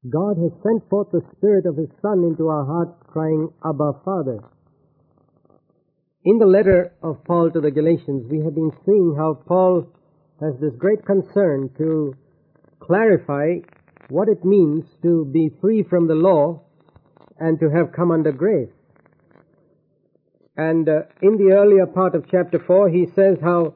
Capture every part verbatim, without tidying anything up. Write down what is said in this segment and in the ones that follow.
God has sent forth the Spirit of His Son into our hearts, crying, Abba, Father. In the letter of Paul to the Galatians, we have been seeing how Paul has this great concern to clarify what it means to be free from the law and to have come under grace. And uh, in the earlier part of chapter four, he says how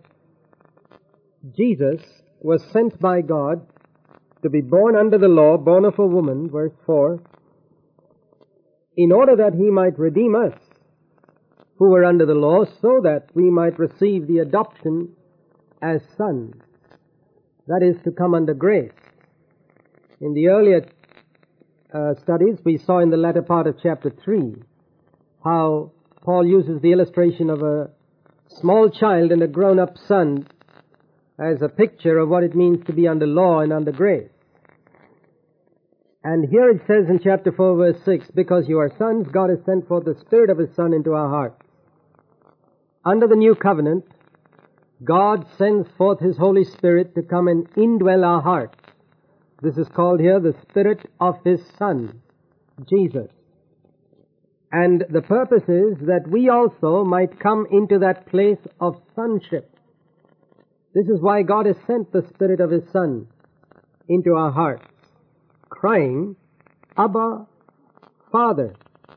Jesus was sent by God to be born under the law, born of a woman, verse four, in order that He might redeem us who were under the law, so that we might receive the adoption as sons. That is, to come under grace. In the earlier uh, studies, we saw in the latter part of chapter three how Paul uses the illustration of a small child and a grown-up son as a picture of what it means to be under law and under grace. And here it says in chapter four, verse six, because you are sons, God has sent forth the Spirit of His Son into our hearts. Under the new covenant, God sends forth His Holy Spirit to come and indwell our hearts. This is called here the Spirit of His Son, Jesus. And the purpose is that we also might come into that place of sonship. This is why God has sent the Spirit of His Son into our hearts, crying, Abba, Father.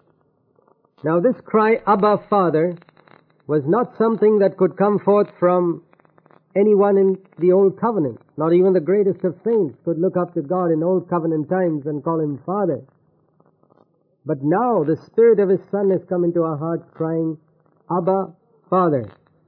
Now this cry, Abba, Father, was not something that could come forth from anyone in the Old Covenant. Not even the greatest of saints could look up to God in Old Covenant times and call Him Father. But now the Spirit of His Son has come into our hearts, crying, Abba, Father.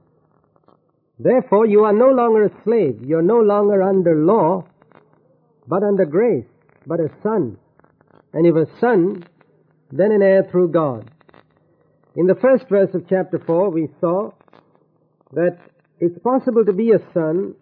Therefore, you are no longer a slave. You are no longer under law, but under grace, but a son. And if a son, then an heir through God. In the first verse of chapter four, we saw that it's possible to be a son,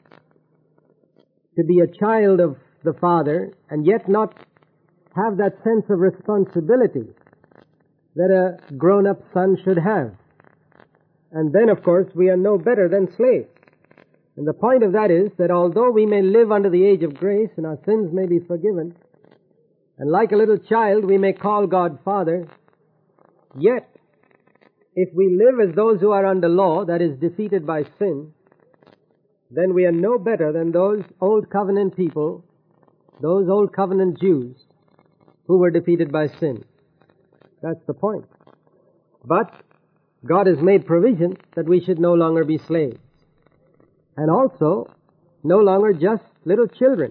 to be a child of the Father, and yet not have that sense of responsibility that a grown-up son should have. And then, of course, we are no better than slaves. And the point of that is that although we may live under the age of grace and our sins may be forgiven, and like a little child we may call God Father, yet if we live as those who are under law, that is defeated by sin, then we are no better than those Old Covenant people, those Old Covenant Jews who were defeated by sin. That's the point. But God has made provision that we should no longer be slaves. And also, no longer just little children,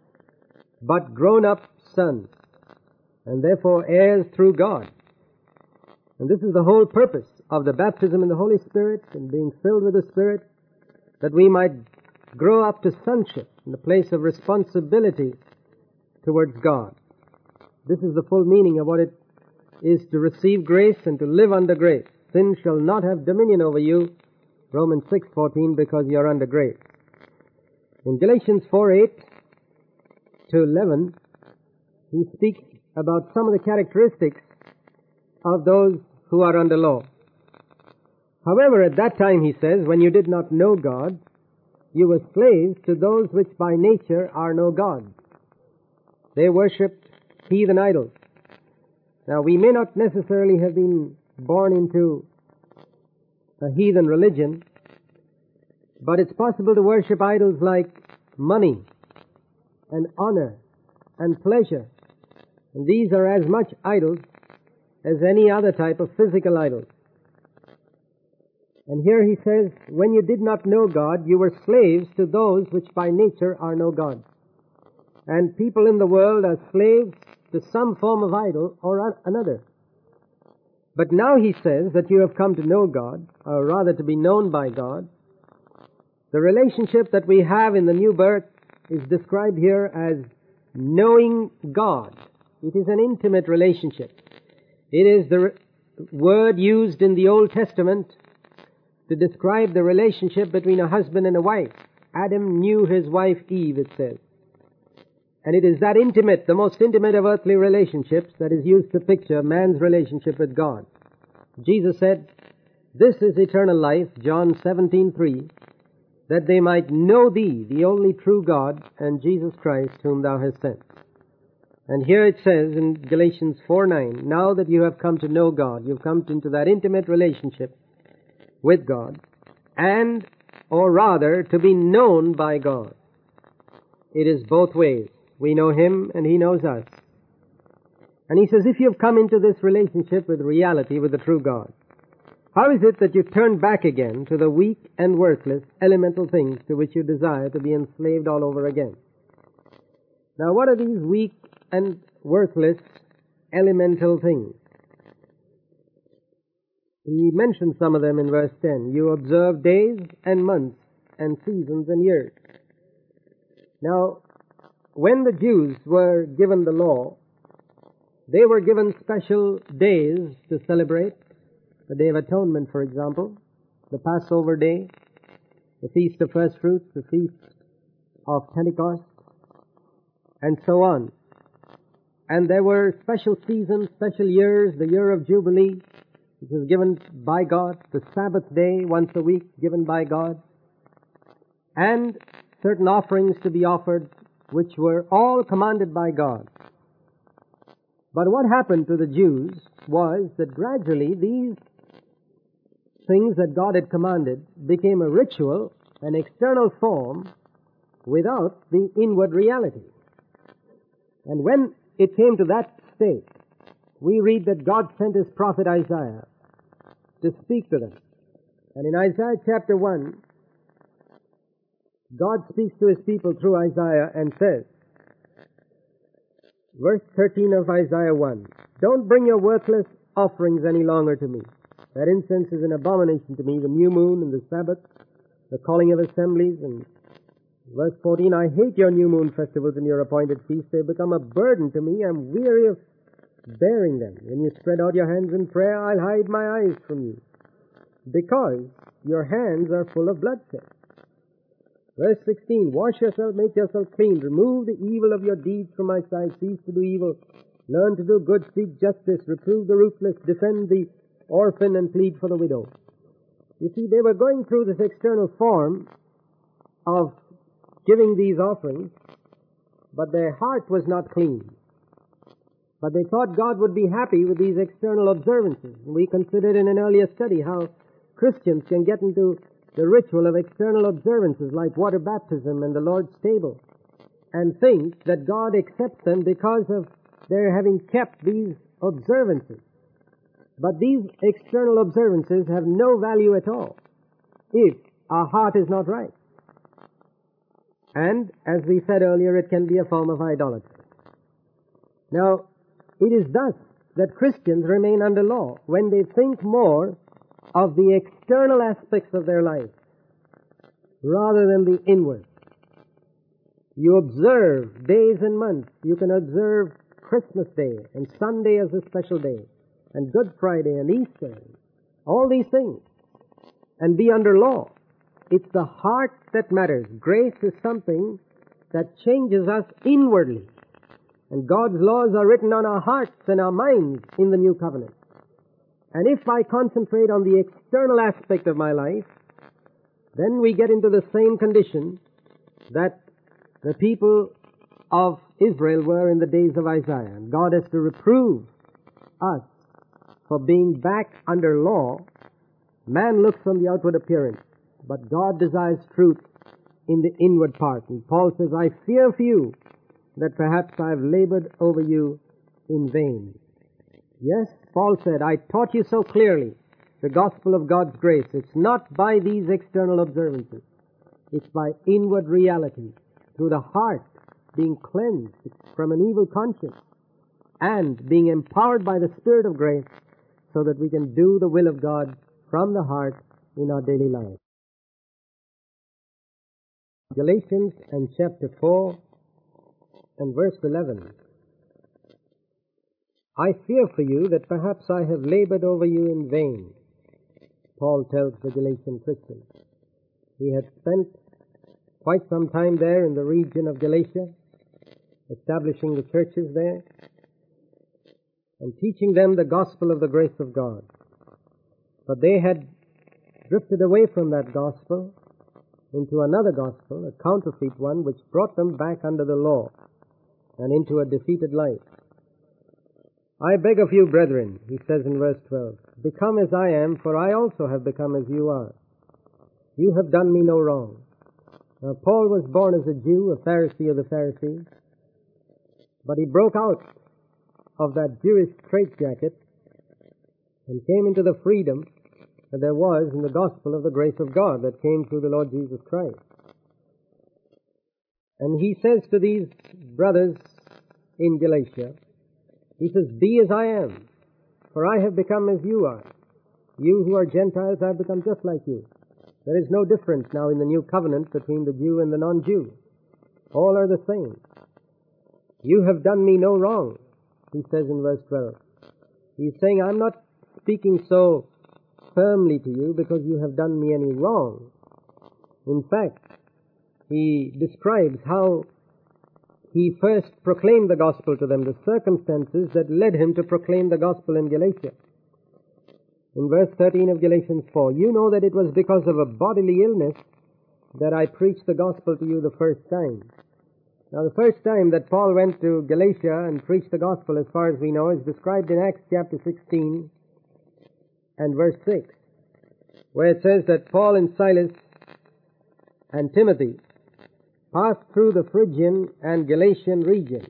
but grown-up sons, and therefore heirs through God. And this is the whole purpose of the baptism in the Holy Spirit and being filled with the Spirit, that we might grow up to sonship in the place of responsibility towards God. This is the full meaning of what it is to receive grace and to live under grace. Sin shall not have dominion over you, Romans six fourteen, because you are under grace. In Galatians four eight to eleven, he speaks about some of the characteristics of those who are under law. However, at that time, he says, when you did not know God, you were slaves to those which by nature are no gods. They worshipped heathen idols. Now, we may not necessarily have been born into a heathen religion, but it's possible to worship idols like money and honor and pleasure. And these are as much idols as any other type of physical idols. And here he says, when you did not know God, you were slaves to those which by nature are no gods. And people in the world are slaves to some form of idol or another. But now he says that you have come to know God, or rather to be known by God. The relationship that we have in the new birth is described here as knowing God. It is an intimate relationship. It is the re- word used in the Old Testament to describe the relationship between a husband and a wife. Adam knew his wife Eve, it says. And it is that intimate, the most intimate of earthly relationships, that is used to picture man's relationship with God. Jesus said, this is eternal life, John seventeen three, that they might know thee, the only true God, and Jesus Christ, whom thou hast sent. And here it says in Galatians four nine, now that you have come to know God, you've come into that intimate relationship with God, and, or rather, to be known by God. It is both ways. We know Him and He knows us. And he says, if you've come into this relationship with reality, with the true God, how is it that you turn back again to the weak and worthless elemental things to which you desire to be enslaved all over again? Now, what are these weak and worthless elemental things? He mentions some of them in verse ten. You observe days and months and seasons and years. Now, when the Jews were given the law, they were given special days to celebrate. The Day of Atonement, for example, the Passover Day, the Feast of First Fruits, the Feast of Pentecost, and so on. And there were special seasons, special years, the year of Jubilee, which was given by God, the Sabbath day once a week given by God, and certain offerings to be offered, which were all commanded by God. But what happened to the Jews was that gradually these things that God had commanded became a ritual, an external form, without the inward reality. And when it came to that state, we read that God sent His prophet Isaiah to speak to them. And in Isaiah chapter one, God speaks to His people through Isaiah and says, verse thirteen of Isaiah one, don't bring your worthless offerings any longer to me. That incense is an abomination to me, the new moon and the Sabbath, the calling of assemblies. And verse fourteen, I hate your new moon festivals and your appointed feasts. They become a burden to me. I'm weary of bearing them. When you spread out your hands in prayer, I'll hide my eyes from you, because your hands are full of bloodshed. Verse sixteen, wash yourself, make yourself clean, remove the evil of your deeds from my sight, cease to do evil, learn to do good, seek justice, reprove the ruthless, defend the orphan, and plead for the widow. You see, they were going through this external form of giving these offerings, but their heart was not clean. But they thought God would be happy with these external observances. We considered in an earlier study how Christians can get into the ritual of external observances like water baptism and the Lord's table, and think that God accepts them because of their having kept these observances. But these external observances have no value at all if our heart is not right. And, as we said earlier, it can be a form of idolatry. Now, it is thus that Christians remain under law when they think more of the external aspects of their life rather than the inward. You observe days and months. You can observe Christmas Day and Sunday as a special day, and Good Friday and Easter, all these things, and be under law. It's the heart that matters. Grace is something that changes us inwardly, and God's laws are written on our hearts and our minds in the New Covenant. And if I concentrate on the external aspect of my life, then we get into the same condition that the people of Israel were in the days of Isaiah. And God has to reprove us for being back under law. Man looks on the outward appearance, but God desires truth in the inward part. And Paul says, I fear for you that perhaps I have labored over you in vain. Yes, Paul said, I taught you so clearly the gospel of God's grace. It's not by these external observances. It's by inward reality, through the heart being cleansed from an evil conscience and being empowered by the Spirit of grace so that we can do the will of God from the heart in our daily life. Galatians and chapter four and verse eleven. I fear for you that perhaps I have labored over you in vain, Paul tells the Galatian Christians. He had spent quite some time there in the region of Galatia, establishing the churches there, and teaching them the gospel of the grace of God. But they had drifted away from that gospel into another gospel, a counterfeit one, which brought them back under the law. and into a defeated life. I beg of you, brethren, he says in verse twelve, become as I am, for I also have become as you are. You have done me no wrong. Now, Paul was born as a Jew, a Pharisee of the Pharisees, but he broke out of that Jewish straitjacket and came into the freedom that there was in the gospel of the grace of God that came through the Lord Jesus Christ. And he says to these brothers in Galatia, he says, be as I am, for I have become as you are. You who are Gentiles, I have become just like you. There is no difference now in the new covenant between the Jew and the non-Jew. All are the same. You have done me no wrong, he says in verse twelve. He's saying, I'm not speaking so firmly to you because you have done me any wrong. In fact, he describes how he first proclaimed the gospel to them, the circumstances that led him to proclaim the gospel in Galatia. In verse thirteen of Galatians four, you know that it was because of a bodily illness that I preached the gospel to you the first time. Now, the first time that Paul went to Galatia and preached the gospel, as far as we know, is described in Acts chapter sixteen and verse six, where it says that Paul and Silas and Timothy passed through the Phrygian and Galatian region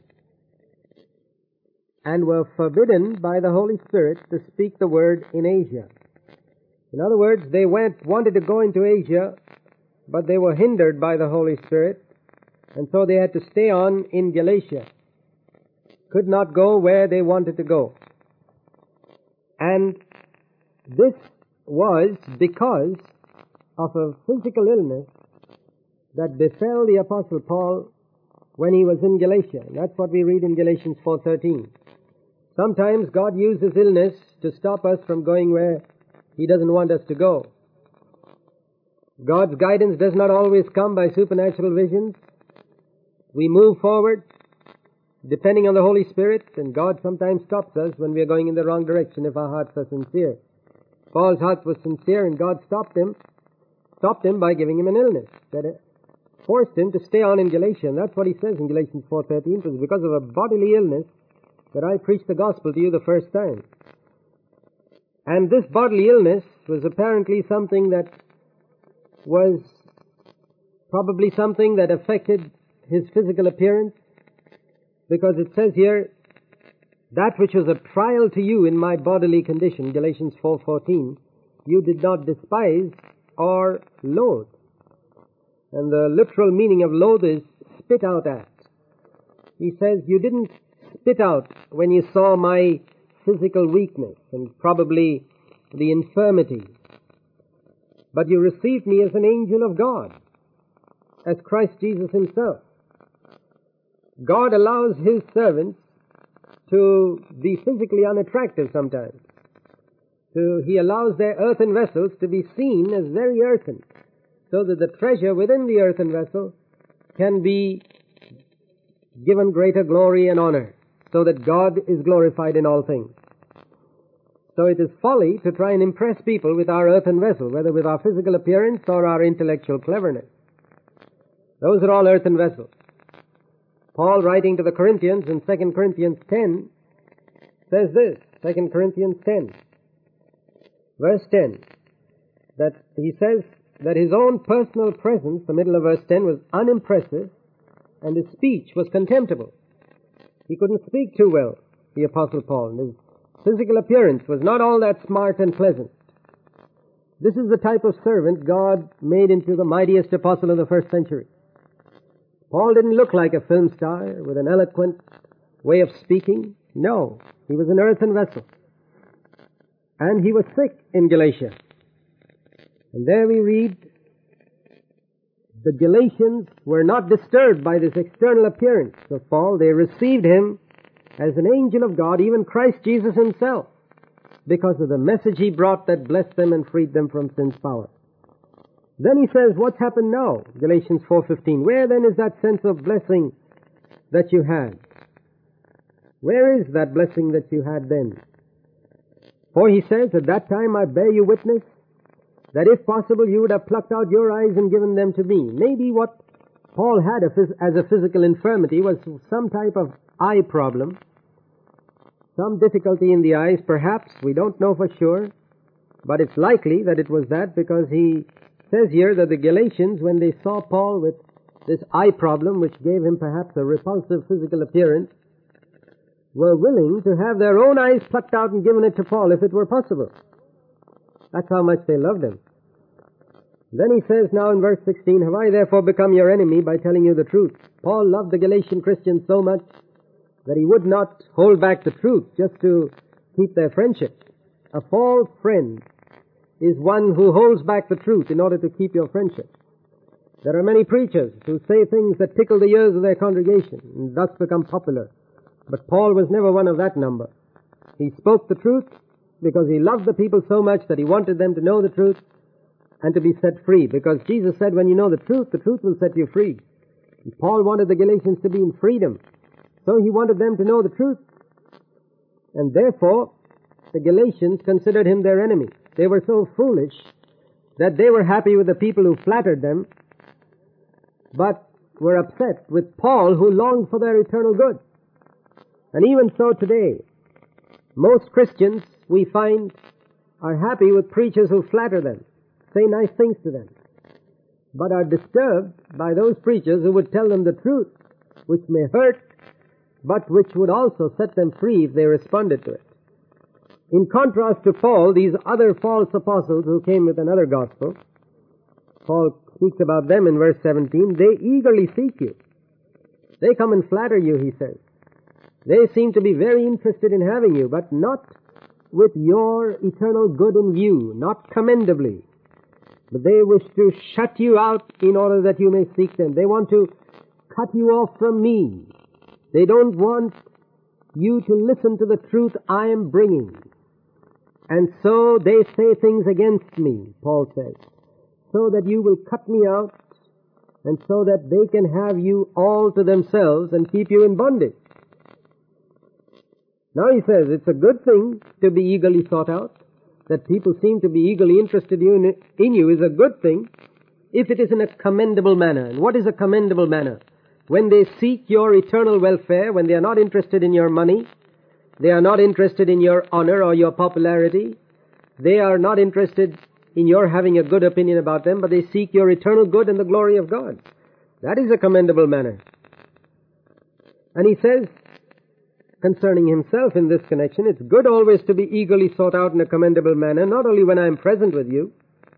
and were forbidden by the Holy Spirit to speak the word in Asia. In other words, they went, wanted to go into Asia, but they were hindered by the Holy Spirit, and so they had to stay on in Galatia. Could not go where they wanted to go. And this was because of a physical illness that befell the Apostle Paul when he was in Galatia. And that's what we read in Galatians four thirteen. Sometimes God uses illness to stop us from going where He doesn't want us to go. God's guidance does not always come by supernatural visions. We move forward depending on the Holy Spirit, and God sometimes stops us when we are going in the wrong direction if our hearts are sincere. Paul's heart was sincere, and God stopped him, stopped him by giving him an illness that forced him to stay on in Galatia. And that's what he says in Galatians four thirteen. It was because of a bodily illness that I preached the gospel to you the first time. And this bodily illness was apparently something that was probably something that affected his physical appearance, because it says here, that which was a trial to you in my bodily condition, Galatians four fourteen, you did not despise or loathe. And the literal meaning of loathe is spit out at. He says, you didn't spit out when you saw my physical weakness and probably the infirmity, but you received me as an angel of God, as Christ Jesus himself. God allows his servants to be physically unattractive sometimes. So he allows their earthen vessels to be seen as very earthen, so that the treasure within the earthen vessel can be given greater glory and honor, so that God is glorified in all things. So it is folly to try and impress people with our earthen vessel, whether with our physical appearance or our intellectual cleverness. Those are all earthen vessels. Paul, writing to the Corinthians in Second Corinthians ten, says this, Second Corinthians ten, verse ten, that he says that his own personal presence, the middle of verse ten, was unimpressive, and his speech was contemptible. He couldn't speak too well, the Apostle Paul, and his physical appearance was not all that smart and pleasant. This is the type of servant God made into the mightiest apostle of the first century. Paul didn't look like a film star with an eloquent way of speaking. No, he was an earthen vessel. And he was sick in Galatia. And there we read, the Galatians were not disturbed by this external appearance of Paul. They received him as an angel of God, even Christ Jesus himself, because of the message he brought that blessed them and freed them from sin's power. Then he says, what's happened now? Galatians four fifteen. Where then is that sense of blessing that you had? Where is that blessing that you had then? For he says, at that time I bear you witness that if possible you would have plucked out your eyes and given them to me. Maybe what Paul had a phys- as a physical infirmity was some type of eye problem, some difficulty in the eyes, perhaps. We don't know for sure, but it's likely that it was that, because he says here that the Galatians, when they saw Paul with this eye problem, which gave him perhaps a repulsive physical appearance, were willing to have their own eyes plucked out and given it to Paul if it were possible. That's how much they loved him. Then he says now in verse sixteen, "Have I therefore become your enemy by telling you the truth?" Paul loved the Galatian Christians so much that he would not hold back the truth just to keep their friendship. A false friend is one who holds back the truth in order to keep your friendship. There are many preachers who say things that tickle the ears of their congregation and thus become popular. But Paul was never one of that number. He spoke the truth because he loved the people so much that he wanted them to know the truth and to be set free. Because Jesus said, when you know the truth, the truth will set you free. And Paul wanted the Galatians to be in freedom. So he wanted them to know the truth. And therefore, the Galatians considered him their enemy. They were so foolish that they were happy with the people who flattered them, but were upset with Paul, who longed for their eternal good. And even so today, most Christians, we find, are happy with preachers who flatter them, say nice things to them, but are disturbed by those preachers who would tell them the truth, which may hurt, but which would also set them free if they responded to it. In contrast to Paul, these other false apostles who came with another gospel, Paul speaks about them in verse seventeen, they eagerly seek you. They come and flatter you, he says. They seem to be very interested in having you, but not with your eternal good in view, not commendably. But they wish to shut you out in order that you may seek them. They want to cut you off from me. They don't want you to listen to the truth I am bringing. And so they say things against me, Paul says, so that you will cut me out, and so that they can have you all to themselves and keep you in bondage. Now he says it's a good thing to be eagerly sought out. That people seem to be eagerly interested in you is a good thing if it is in a commendable manner. And what is a commendable manner? When they seek your eternal welfare, when they are not interested in your money, they are not interested in your honor or your popularity, they are not interested in your having a good opinion about them, but they seek your eternal good and the glory of God. That is a commendable manner. And he says, concerning himself in this connection, it's good always to be eagerly sought out in a commendable manner, not only when I am present with you.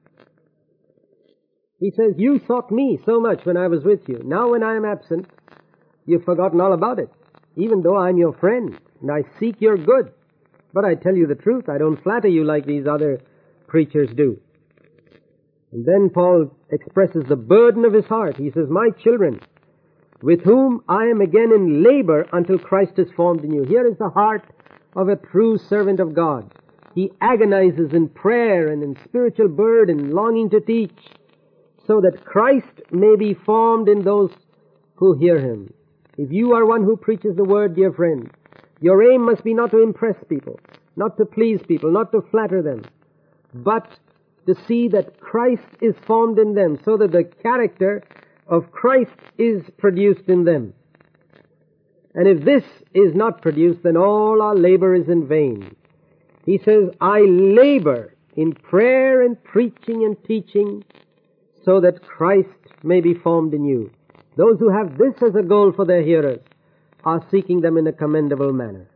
He says, you sought me so much when I was with you. Now when I am absent, you've forgotten all about it, even though I'm your friend, and I seek your good. But I tell you the truth, I don't flatter you like these other preachers do. And then Paul expresses the burden of his heart. He says, my children, with whom I am again in labor until Christ is formed in you. Here is the heart of a true servant of God. He agonizes in prayer and in spiritual burden, longing to teach, so that Christ may be formed in those who hear him. If you are one who preaches the word, dear friend, your aim must be not to impress people, not to please people, not to flatter them, but to see that Christ is formed in them, so that the character of Christ is produced in them. And if this is not produced, then all our labor is in vain. He says, I labor in prayer and preaching and teaching so that Christ may be formed in you. Those who have this as a goal for their hearers are seeking them in a commendable manner.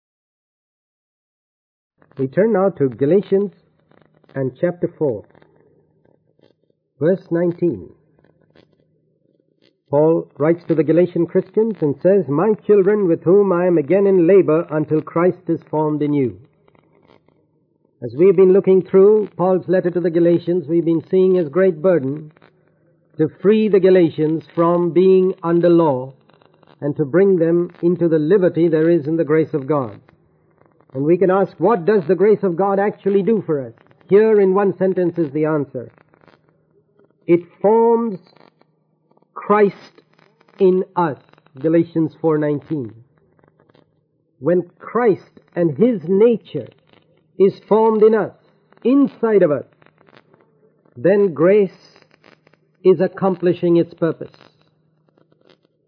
We turn now to Galatians and chapter four, verse nineteen. Paul writes to the Galatian Christians and says, my children, with whom I am again in labor until Christ is formed in you. As we've been looking through Paul's letter to the Galatians, we've been seeing his great burden to free the Galatians from being under law and to bring them into the liberty there is in the grace of God. And we can ask, what does the grace of God actually do for us? Here in one sentence is the answer. It forms Christ in us, Galatians four nineteen. When Christ and his nature is formed in us, inside of us, then grace is accomplishing its purpose.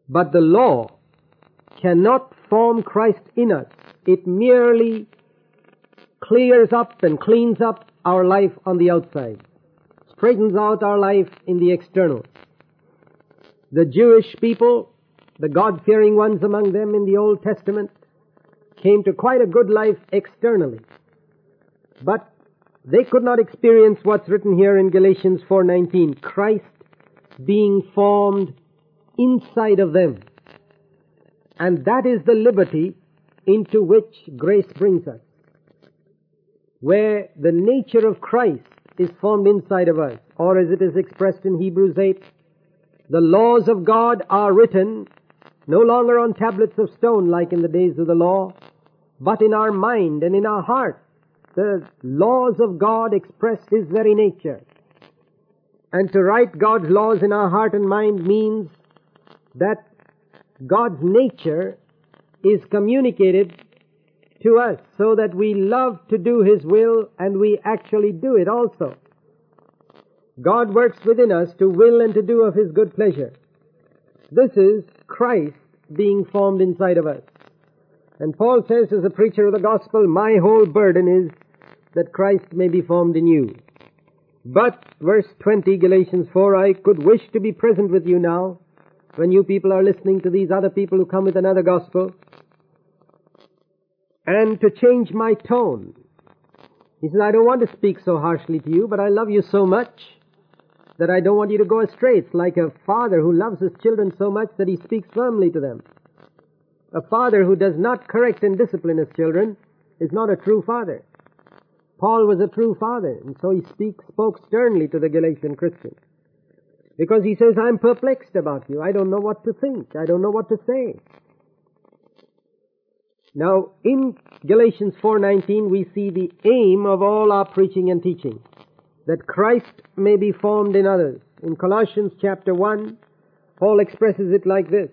But the law cannot form Christ in us. It merely clears up and cleans up our life on the outside, straightens out our life in the external. The Jewish people, the God-fearing ones among them in the Old Testament, came to quite a good life externally. But they could not experience what's written here in Galatians four nineteen, Christ being formed inside of them. And that is the liberty into which grace brings us, where the nature of Christ is formed inside of us, or as it is expressed in Hebrews eight, the laws of God are written no longer on tablets of stone like in the days of the law, but in our mind and in our heart. The laws of God express His very nature. And to write God's laws in our heart and mind means that God's nature is communicated to us so that we love to do His will and we actually do it also. God works within us to will and to do of His good pleasure. This is Christ being formed inside of us. And Paul says as a preacher of the gospel, my whole burden is that Christ may be formed in you. But, verse twenty, Galatians four, I could wish to be present with you now when you people are listening to these other people who come with another gospel, and to change my tone. He says, I don't want to speak so harshly to you, but I love you so much that I don't want you to go astray. It's like a father who loves his children so much that he speaks firmly to them. A father who does not correct and discipline his children is not a true father. Paul was a true father, and so he speak, spoke sternly to the Galatian Christians. Because he says, I'm perplexed about you. I don't know what to think. I don't know what to say. Now, in Galatians four nineteen, we see the aim of all our preaching and teaching, that Christ may be formed in others. In Colossians chapter one, Paul expresses it like this.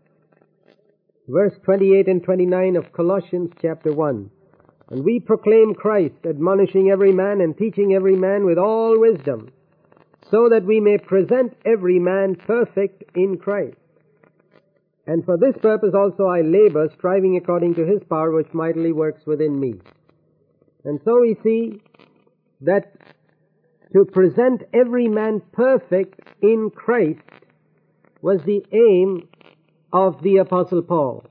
Verse twenty-eight and twenty-nine of Colossians chapter one. And we proclaim Christ, admonishing every man and teaching every man with all wisdom, so that we may present every man perfect in Christ. And for this purpose also I labor, striving according to His power which mightily works within me. And so we see that to present every man perfect in Christ was the aim of the Apostle Paul.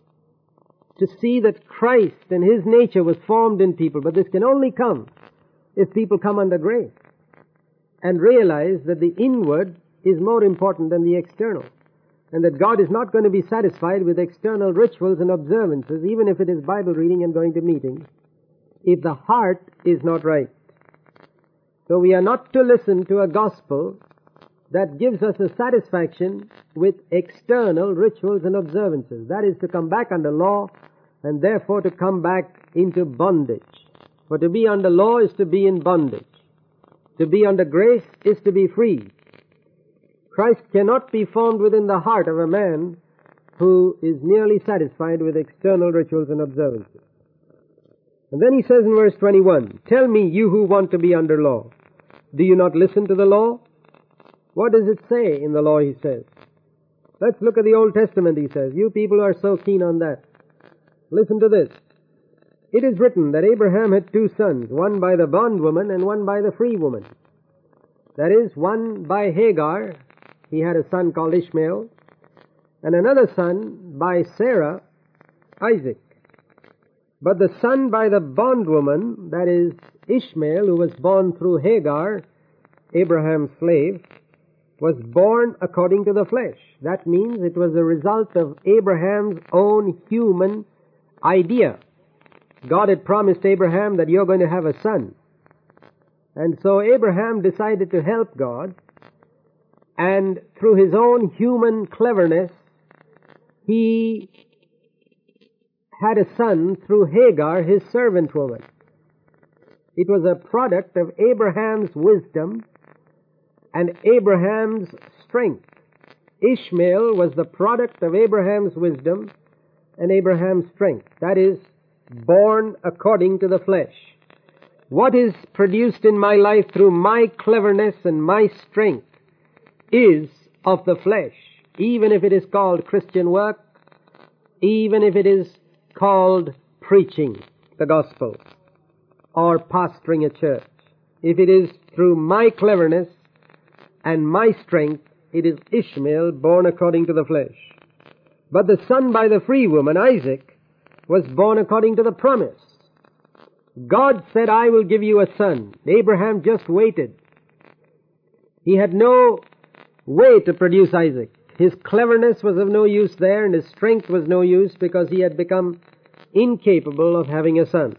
To see that Christ and His nature was formed in people. But this can only come if people come under grace and realize that the inward is more important than the external, and that God is not going to be satisfied with external rituals and observances, even if it is Bible reading and going to meetings, if the heart is not right. So we are not to listen to a gospel that gives us a satisfaction with external rituals and observances. That is to come back under law, and therefore to come back into bondage. For to be under law is to be in bondage. To be under grace is to be free. Christ cannot be formed within the heart of a man who is nearly satisfied with external rituals and observances. And then he says in verse twenty-one, tell me, you who want to be under law, do you not listen to the law? What does it say in the law, he says? Let's look at the Old Testament, he says. You people are so keen on that. Listen to this. It is written that Abraham had two sons, one by the bondwoman and one by the free woman. That is, one by Hagar, he had a son called Ishmael, and another son by Sarah, Isaac. But the son by the bondwoman, that is, Ishmael, who was born through Hagar, Abraham's slave, was born according to the flesh. That means it was a result of Abraham's own human idea. God had promised Abraham that you're going to have a son. And so Abraham decided to help God, and through his own human cleverness, he had a son through Hagar, his servant woman. It was a product of Abraham's wisdom and Abraham's strength. Ishmael was the product of Abraham's wisdom and Abraham's strength. That is, born according to the flesh. What is produced in my life through my cleverness and my strength is of the flesh. even if it is called Christian work, even if it is called preaching the gospel or pastoring a church. If it is through my cleverness and my strength, it is Ishmael born according to the flesh. But the son by the free woman, Isaac, was born according to the promise. God said, I will give you a son. Abraham just waited. He had no way to produce Isaac. His cleverness was of no use there, and his strength was no use because he had become incapable of having a son.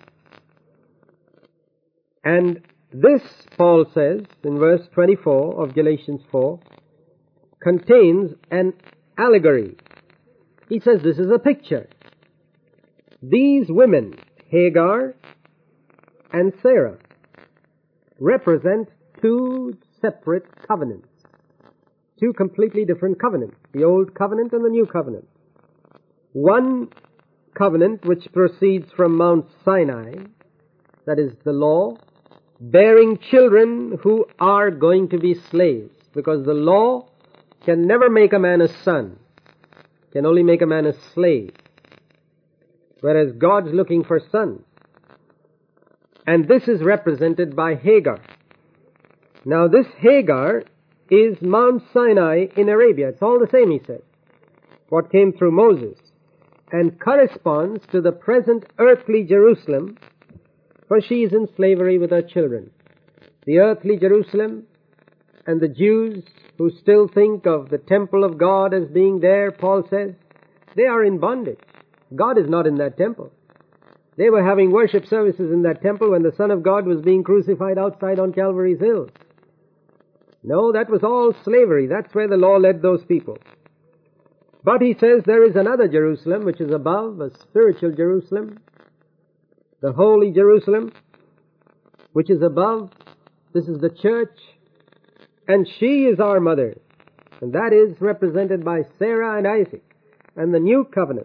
And this, Paul says in verse twenty-four of Galatians four, contains an allegory. He says this is a picture. These women, Hagar and Sarah, represent two separate covenants. Two completely different covenants. The old covenant and the new covenant. One covenant which proceeds from Mount Sinai, that is the law, bearing children who are going to be slaves, because the law can never make a man a son, can only make a man a slave, whereas God's looking for sons. And this is represented by Hagar. Now this Hagar is Mount Sinai in Arabia. It's all the same, he said, what came through Moses, and corresponds to the present earthly Jerusalem, for she is in slavery with her children. The earthly Jerusalem and the Jews who still think of the temple of God as being there, Paul says, they are in bondage. God is not in that temple. They were having worship services in that temple when the Son of God was being crucified outside on Calvary's Hill. No, that was all slavery. That's where the law led those people. But he says there is another Jerusalem which is above, a spiritual Jerusalem, the holy Jerusalem, which is above. This is the church, and she is our mother, and that is represented by Sarah and Isaac and the new covenant.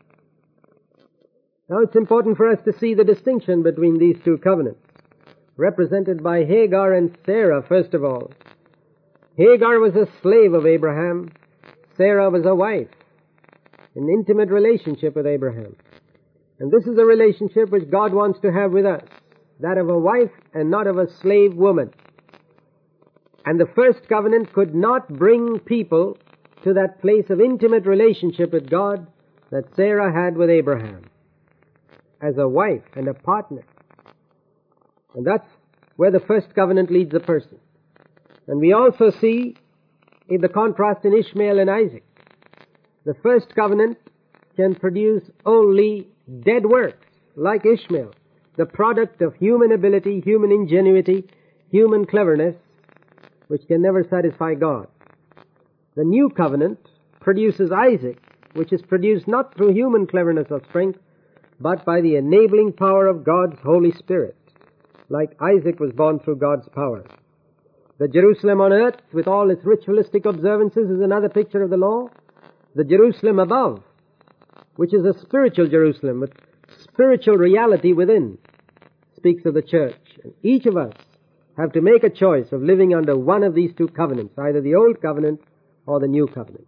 Now it's important for us to see the distinction between these two covenants, represented by Hagar and Sarah. First of all, Hagar was a slave of Abraham. Sarah was a wife, an intimate relationship with Abraham. And this is a relationship which God wants to have with us, that of a wife and not of a slave woman. And the first covenant could not bring people to that place of intimate relationship with God that Sarah had with Abraham, as a wife and a partner. And that's where the first covenant leads a person. And we also see in the contrast in Ishmael and Isaac. The first covenant can produce only dead works, like Ishmael, the product of human ability, human ingenuity, human cleverness, which can never satisfy God. The new covenant produces Isaac, which is produced not through human cleverness or strength, but by the enabling power of God's Holy Spirit, like Isaac was born through God's power. The Jerusalem on earth, with all its ritualistic observances, is another picture of the law. The Jerusalem above, which is a spiritual Jerusalem with spiritual reality within, speaks of the church. And each of us have to make a choice of living under one of these two covenants, either the old covenant or the new covenant.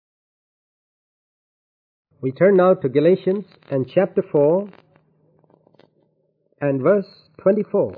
We turn now to Galatians and chapter four and verse twenty-four.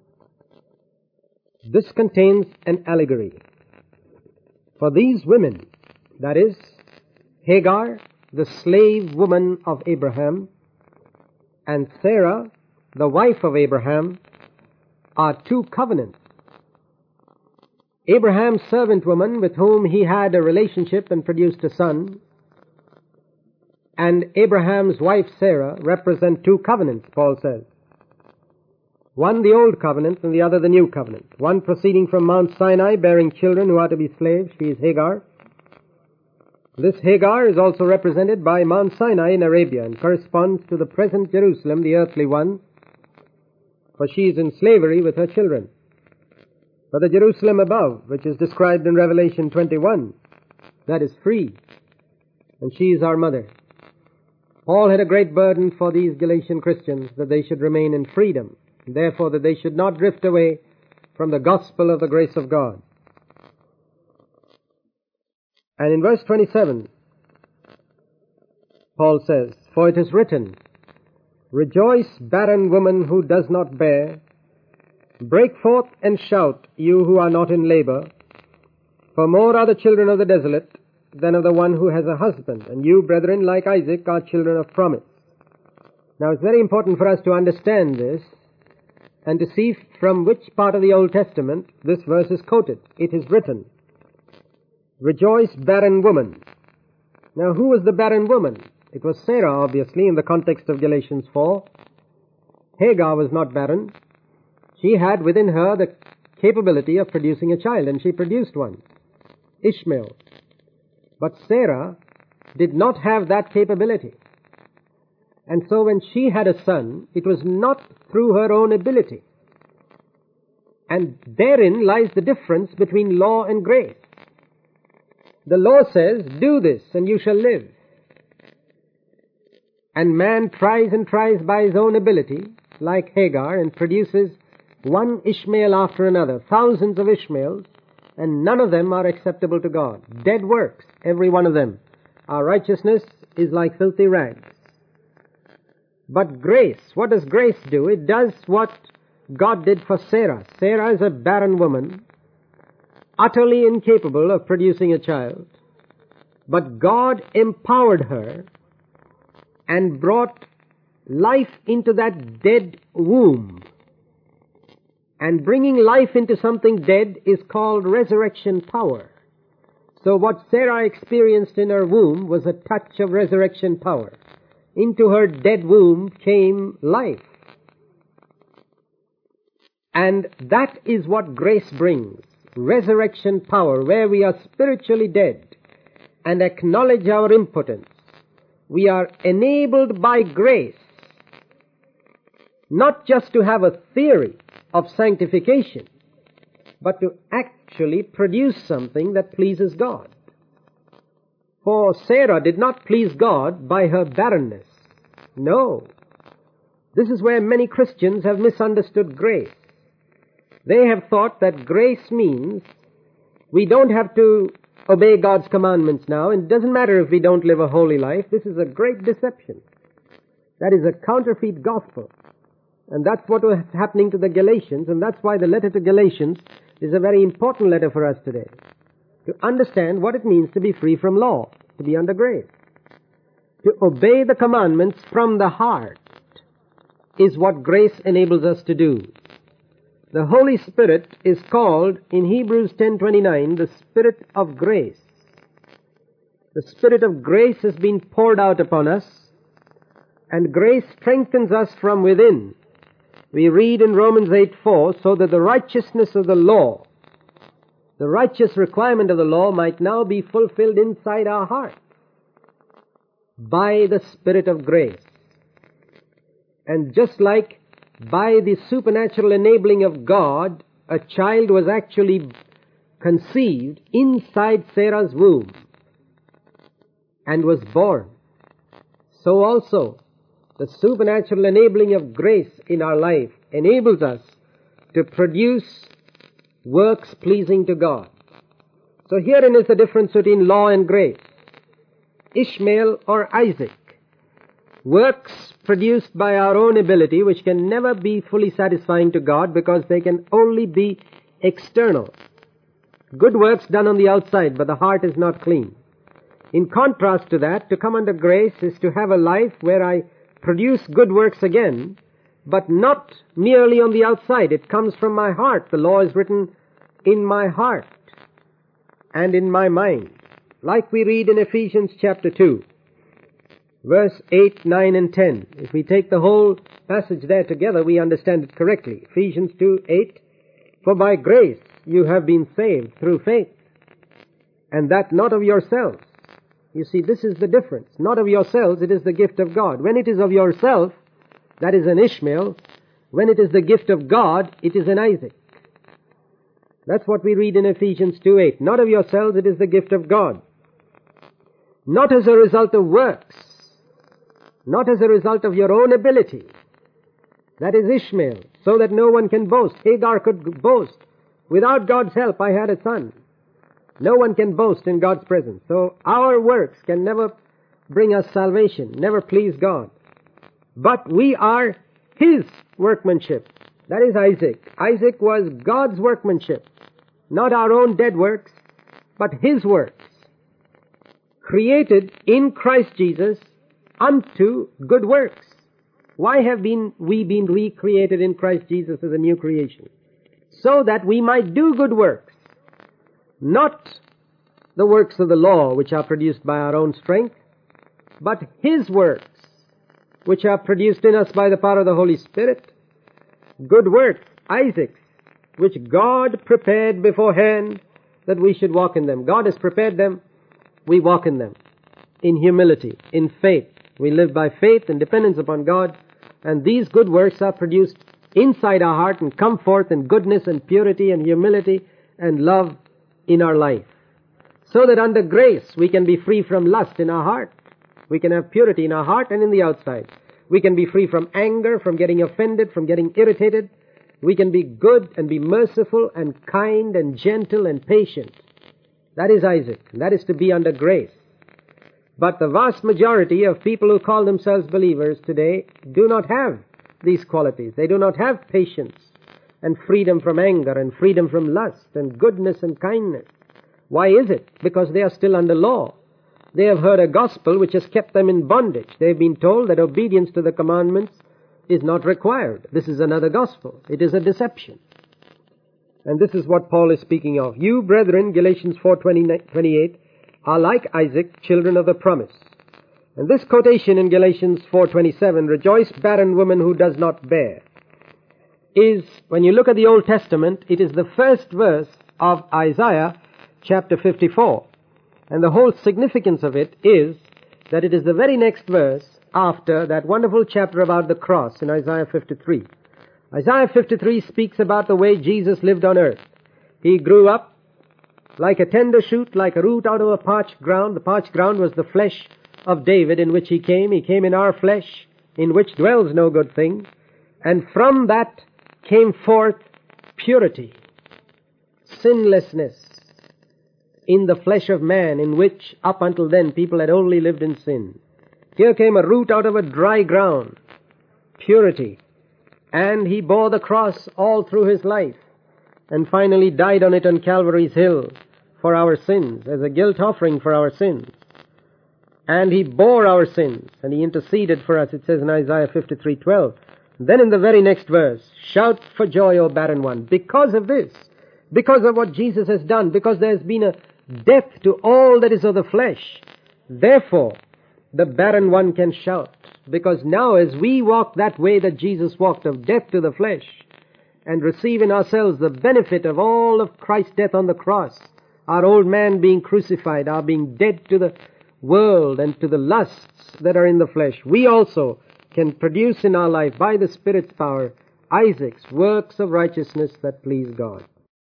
This contains an allegory. For these women, that is, Hagar, the slave woman of Abraham, and Sarah, the wife of Abraham, are two covenants. Abraham's servant woman, with whom he had a relationship and produced a son, and Abraham's wife Sarah represent two covenants, Paul says. One the old covenant and the other the new covenant. One proceeding from Mount Sinai, bearing children who are to be slaves. She is Hagar. This Hagar is also represented by Mount Sinai in Arabia and corresponds to the present Jerusalem, the earthly one, for she is in slavery with her children. But the Jerusalem above, which is described in Revelation twenty-one, that is free, and she is our mother. Paul had a great burden for these Galatian Christians, that they should remain in freedom, and therefore that they should not drift away from the gospel of the grace of God. And in verse twenty-seven, Paul says, "For it is written, Rejoice, barren woman who does not bear. Break forth and shout, you who are not in labor. For more are the children of the desolate than of the one who has a husband. And you, brethren, like Isaac, are children of promise." Now, it's very important for us to understand this and to see from which part of the Old Testament this verse is quoted. It is written, "Rejoice, barren woman." Now, who was the barren woman? It was Sarah, obviously, in the context of Galatians four. Hagar was not barren. She had within her the capability of producing a child, and she produced one, Ishmael. But Sarah did not have that capability. And so when she had a son, it was not through her own ability. And therein lies the difference between law and grace. The law says, do this and you shall live. And man tries and tries by his own ability, like Hagar, and produces one Ishmael after another, thousands of Ishmaels, and none of them are acceptable to God. Dead works, every one of them. Our righteousness is like filthy rags. But grace, what does grace do? It does what God did for Sarah. Sarah is a barren woman, utterly incapable of producing a child. But God empowered her and brought life into that dead womb. And bringing life into something dead is called resurrection power. So what Sarah experienced in her womb was a touch of resurrection power. Into her dead womb came life. And that is what grace brings. Resurrection power, where we are spiritually dead and acknowledge our impotence. We are enabled by grace not just to have a theory of sanctification, but to actually produce something that pleases God. For Sarah did not please God by her barrenness. No. This is where many Christians have misunderstood grace. They have thought that grace means we don't have to obey God's commandments now, and it doesn't matter if we don't live a holy life. This is a great deception. That is a counterfeit gospel. And that's what was happening to the Galatians, and that's why the letter to Galatians is a very important letter for us today. To understand what it means to be free from law, to be under grace. To obey the commandments from the heart is what grace enables us to do. The Holy Spirit is called in Hebrews ten twenty-nine the Spirit of grace. The Spirit of grace has been poured out upon us, and grace strengthens us from within. We read in Romans eight four, so that the righteousness of the law, the righteous requirement of the law, might now be fulfilled inside our hearts by the Spirit of grace. And just like by the supernatural enabling of God, a child was actually conceived inside Sarah's womb and was born, so also the supernatural enabling of grace in our life enables us to produce works pleasing to God. So herein is the difference between law and grace. Ishmael or Isaac. Works produced by our own ability, which can never be fully satisfying to God because they can only be external. Good works done on the outside, but the heart is not clean. In contrast to that, to come under grace is to have a life where I produce good works again, but not merely on the outside. It comes from my heart. The law is written in my heart and in my mind. Like we read in Ephesians chapter two, verse eight, nine, and ten. If we take the whole passage there together, we understand it correctly. Ephesians two, eight, "For by grace you have been saved through faith, and that not of yourselves." You see, this is the difference. Not of yourselves, it is the gift of God. When it is of yourself, that is an Ishmael. When it is the gift of God, it is an Isaac. That's what we read in Ephesians two, eight. Not of yourselves, it is the gift of God. Not as a result of works. Not as a result of your own ability. That is Ishmael, so that no one can boast. Hagar could boast. Without God's help, I had a son. No one can boast in God's presence. So our works can never bring us salvation, never please God. But we are His workmanship. That is Isaac. Isaac was God's workmanship. Not our own dead works, but His works. Created in Christ Jesus unto good works. Why have been we been recreated in Christ Jesus as a new creation? So that we might do good works. Not the works of the law, which are produced by our own strength, but His works, which are produced in us by the power of the Holy Spirit. Good works, Isaac's, which God prepared beforehand that we should walk in them. God has prepared them, we walk in them. In humility, in faith. We live by faith and dependence upon God, and these good works are produced inside our heart and come forth in goodness and purity and humility and love in our life. So that under grace we can be free from lust in our heart. We can have purity in our heart and in the outside. We can be free from anger, from getting offended, from getting irritated. We can be good and be merciful and kind and gentle and patient. That is Isaac. That is to be under grace. But the vast majority of people who call themselves believers today do not have these qualities. They do not have patience and freedom from anger and freedom from lust and goodness and kindness. Why is it? Because they are still under law. They have heard a gospel which has kept them in bondage. They have been told that obedience to the commandments is not required. This is another gospel. It is a deception. And this is what Paul is speaking of. You, brethren, Galatians four twenty-eight, are like Isaac, children of the promise. And this quotation in Galatians four twenty-seven, rejoice, barren woman who does not bear, is, when you look at the Old Testament, it is the first verse of Isaiah chapter fifty-four. And the whole significance of it is that it is the very next verse after that wonderful chapter about the cross in Isaiah fifty-three. Isaiah fifty-three speaks about the way Jesus lived on earth. He grew up like a tender shoot, like a root out of a parched ground. The parched ground was the flesh of David in which he came. He came in our flesh, in which dwells no good thing. And from that came forth purity, sinlessness in the flesh of man, in which up until then people had only lived in sin. Here came a root out of a dry ground, purity. And he bore the cross all through his life, and finally died on it on Calvary's hill for our sins, as a guilt offering for our sins. And he bore our sins, and he interceded for us, it says in Isaiah fifty-three twelve. Then in the very next verse, shout for joy, O barren one, because of this, because of what Jesus has done, because there has been a death to all that is of the flesh. Therefore, the barren one can shout, because now as we walk that way that Jesus walked, of death to the flesh, and receive in ourselves the benefit of all of Christ's death on the cross, our old man being crucified, our being dead to the world and to the lusts that are in the flesh, we also can produce in our life by the Spirit's power Isaac's works of righteousness that please God.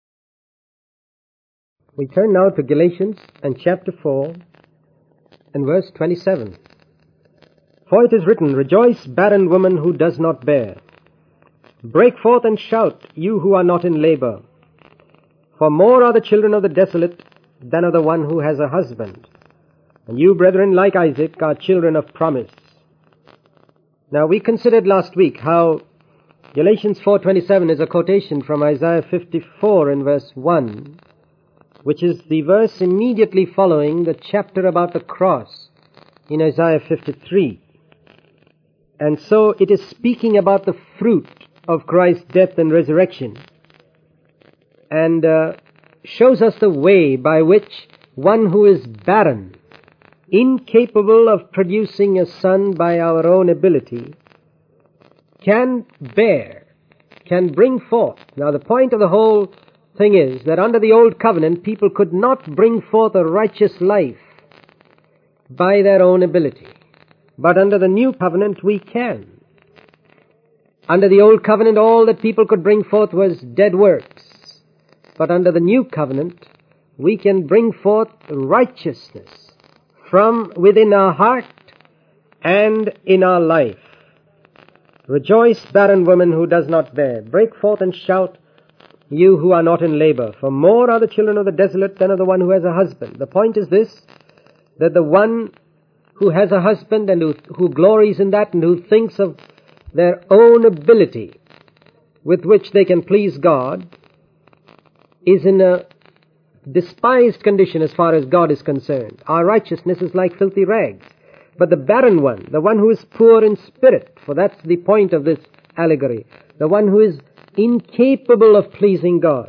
We turn now to Galatians and chapter four and verse twenty-seven. For it is written, rejoice, barren woman who does not bear. Break forth and shout, you who are not in labor. For more are the children of the desolate than of the one who has a husband. And you, brethren, like Isaac, are children of promise. Now, we considered last week how Galatians four twenty-seven is a quotation from Isaiah fifty-four in verse one, which is the verse immediately following the chapter about the cross in Isaiah fifty-three. And so it is speaking about the fruit of Christ's death and resurrection, and uh, shows us the way by which one who is barren, incapable of producing a son by our own ability, can bear, can bring forth. Now the point of the whole thing is that under the old covenant people could not bring forth a righteous life by their own ability. But under the new covenant we can. Under the old covenant all that people could bring forth was dead works. But under the new covenant we can bring forth righteousness from within our heart and in our life. Rejoice, barren woman who does not bear. Break forth and shout, you who are not in labor, for more are the children of the desolate than of the one who has a husband. The point is this, that the one who has a husband and who, who glories in that and who thinks of their own ability with which they can please God is in a despised condition as far as God is concerned. Our righteousness is like filthy rags. But the barren one, the one who is poor in spirit, for that's the point of this allegory, the one who is incapable of pleasing God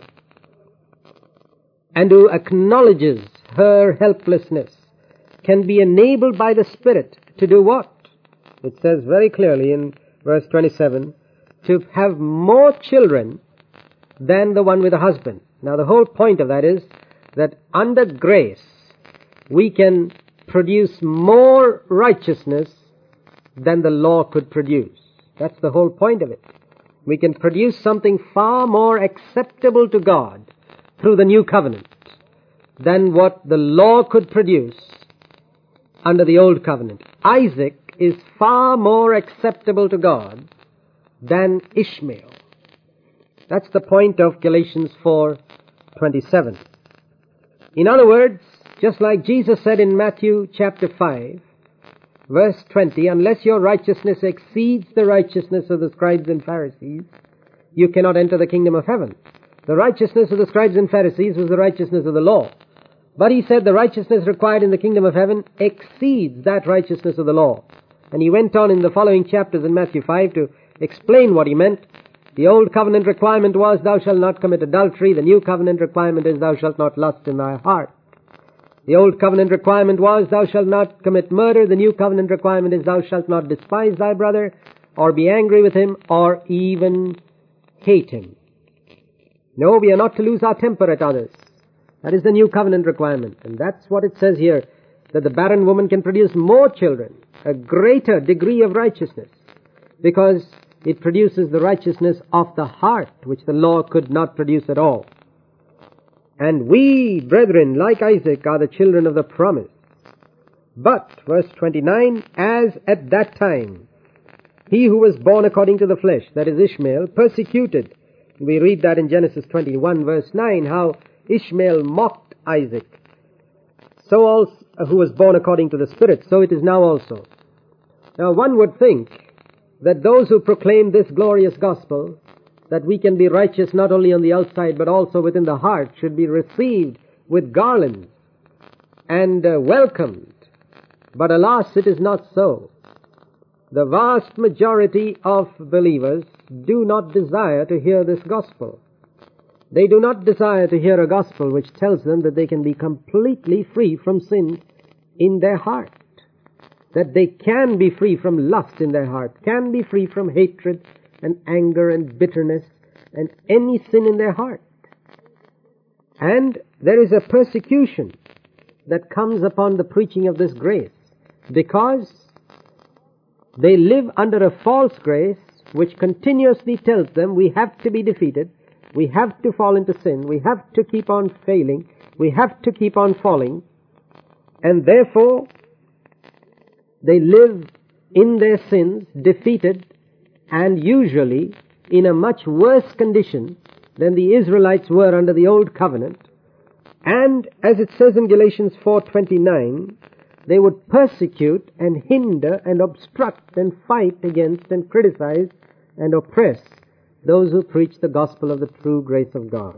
and who acknowledges her helplessness, can be enabled by the Spirit to do what? It says very clearly in verse twenty-seven, to have more children than the one with a husband. Now the whole point of that is that under grace we can produce more righteousness than the law could produce. That's the whole point of it. We can produce something far more acceptable to God through the new covenant than what the law could produce under the old covenant. Isaac is far more acceptable to God than Ishmael. That's the point of Galatians four twenty-seven. In other words, just like Jesus said in Matthew chapter five, verse twenty, unless your righteousness exceeds the righteousness of the scribes and Pharisees, you cannot enter the kingdom of heaven. The righteousness of the scribes and Pharisees was the righteousness of the law. But he said the righteousness required in the kingdom of heaven exceeds that righteousness of the law. And he went on in the following chapters in Matthew five to explain what he meant. The old covenant requirement was, thou shalt not commit adultery. The new covenant requirement is, thou shalt not lust in thy heart. The old covenant requirement was, thou shalt not commit murder. The new covenant requirement is, thou shalt not despise thy brother, or be angry with him, or even hate him. No, we are not to lose our temper at others. That is the new covenant requirement. And that's what it says here, that the barren woman can produce more children, a greater degree of righteousness, because it produces the righteousness of the heart, which the law could not produce at all. And we, brethren, like Isaac, are the children of the promise. But, verse twenty-nine, as at that time, he who was born according to the flesh, that is Ishmael, persecuted. We read that in Genesis twenty-one, verse nine, how Ishmael mocked Isaac. So also, who was born according to the Spirit, so it is now also. Now one would think that those who proclaim this glorious gospel, that we can be righteous not only on the outside but also within the heart, should be received with garlands and uh, welcomed. But alas, it is not so. The vast majority of believers do not desire to hear this gospel. They do not desire to hear a gospel which tells them that they can be completely free from sin in their heart, that they can be free from lust in their heart, can be free from hatred and anger and bitterness and any sin in their heart. And there is a persecution that comes upon the preaching of this grace, because they live under a false grace which continuously tells them we have to be defeated, we have to fall into sin, we have to keep on failing, we have to keep on falling, and therefore they live in their sins, defeated, and usually in a much worse condition than the Israelites were under the old covenant. And as it says in Galatians four twenty-nine, they would persecute and hinder and obstruct and fight against and criticize and oppress those who preach the gospel of the true grace of God.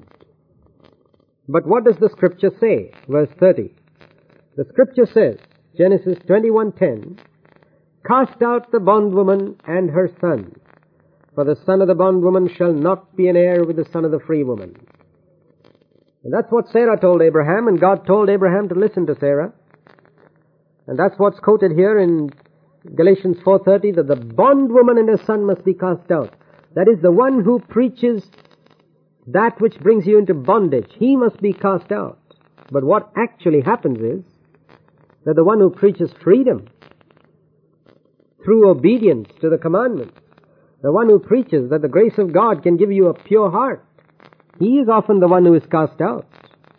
But what does the scripture say? Verse thirty. The scripture says, Genesis twenty-one ten, cast out the bondwoman and her son, for the son of the bondwoman shall not be an heir with the son of the free woman. And that's what Sarah told Abraham, and God told Abraham to listen to Sarah. And that's what's quoted here in Galatians four thirty, that the bondwoman and her son must be cast out. That is, the one who preaches that which brings you into bondage, he must be cast out. But what actually happens is that the one who preaches freedom through obedience to the commandments, the one who preaches that the grace of God can give you a pure heart, he is often the one who is cast out.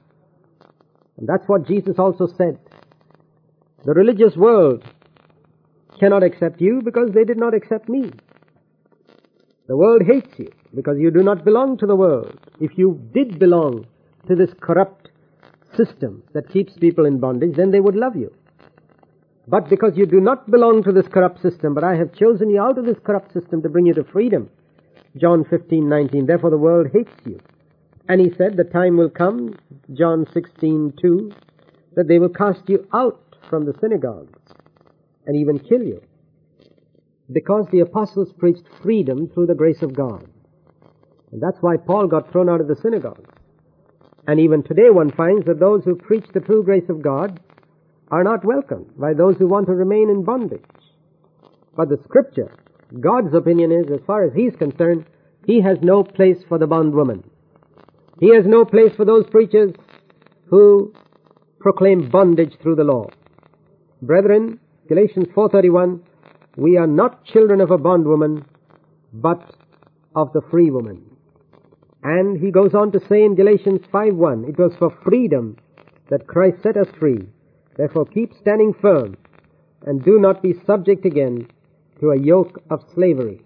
And that's what Jesus also said. The religious world cannot accept you because they did not accept me. The world hates you because you do not belong to the world. If you did belong to this corrupt system that keeps people in bondage, then they would love you. But because you do not belong to this corrupt system, but I have chosen you out of this corrupt system to bring you to freedom. John fifteen nineteen, therefore the world hates you. And he said, the time will come, John sixteen two, that they will cast you out from the synagogues and even kill you. Because the apostles preached freedom through the grace of God. And that's why Paul got thrown out of the synagogues. And even today one finds that those who preach the true grace of God are not welcomed by those who want to remain in bondage. But the Scripture, God's opinion is, as far as He's concerned, He has no place for the bondwoman. He has no place for those preachers who proclaim bondage through the law. Brethren, Galatians four thirty-one, we are not children of a bondwoman, but of the free woman. And he goes on to say in Galatians five one, it was for freedom that Christ set us free. Therefore keep standing firm, and do not be subject again to a yoke of slavery.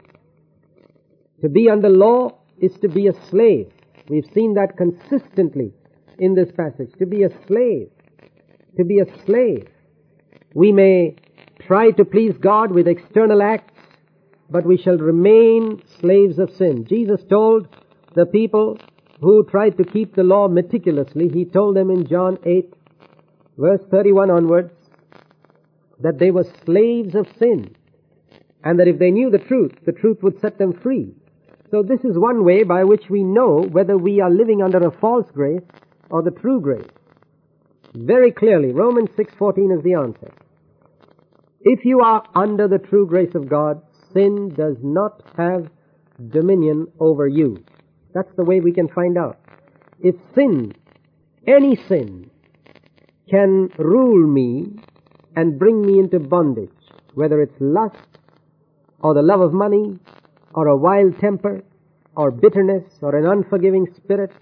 To be under law is to be a slave. We've seen that consistently in this passage. To be a slave. To be a slave. We may try to please God with external acts, but we shall remain slaves of sin. Jesus told the people who tried to keep the law meticulously, He told them in John eight, verse thirty-one onwards, that they were slaves of sin, and that if they knew the truth, the truth would set them free. So this is one way by which we know whether we are living under a false grace or the true grace. Very clearly, Romans six fourteen is the answer. If you are under the true grace of God, sin does not have dominion over you. That's the way we can find out. If sin, any sin, can rule me and bring me into bondage, whether it's lust, or the love of money, or a wild temper, or bitterness, or an unforgiving spirit,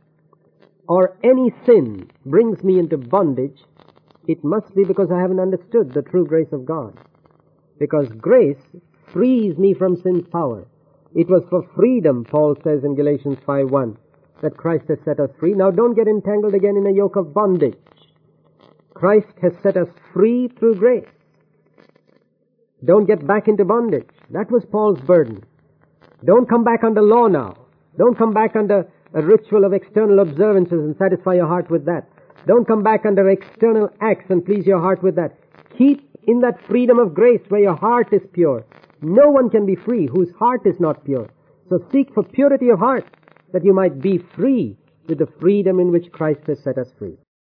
or any sin brings me into bondage, it must be because I haven't understood the true grace of God. Because grace frees me from sin's power. It was for freedom, Paul says in Galatians five one, that Christ has set us free. Now don't get entangled again in a yoke of bondage. Christ has set us free through grace. Don't get back into bondage. That was Paul's burden. Don't come back under law now. Don't come back under a ritual of external observances and satisfy your heart with that. Don't come back under external acts and please your heart with that. Keep in that freedom of grace where your heart is pure. No one can be free whose heart is not pure. So seek for purity of heart that you might be free with the freedom in which Christ has set us free.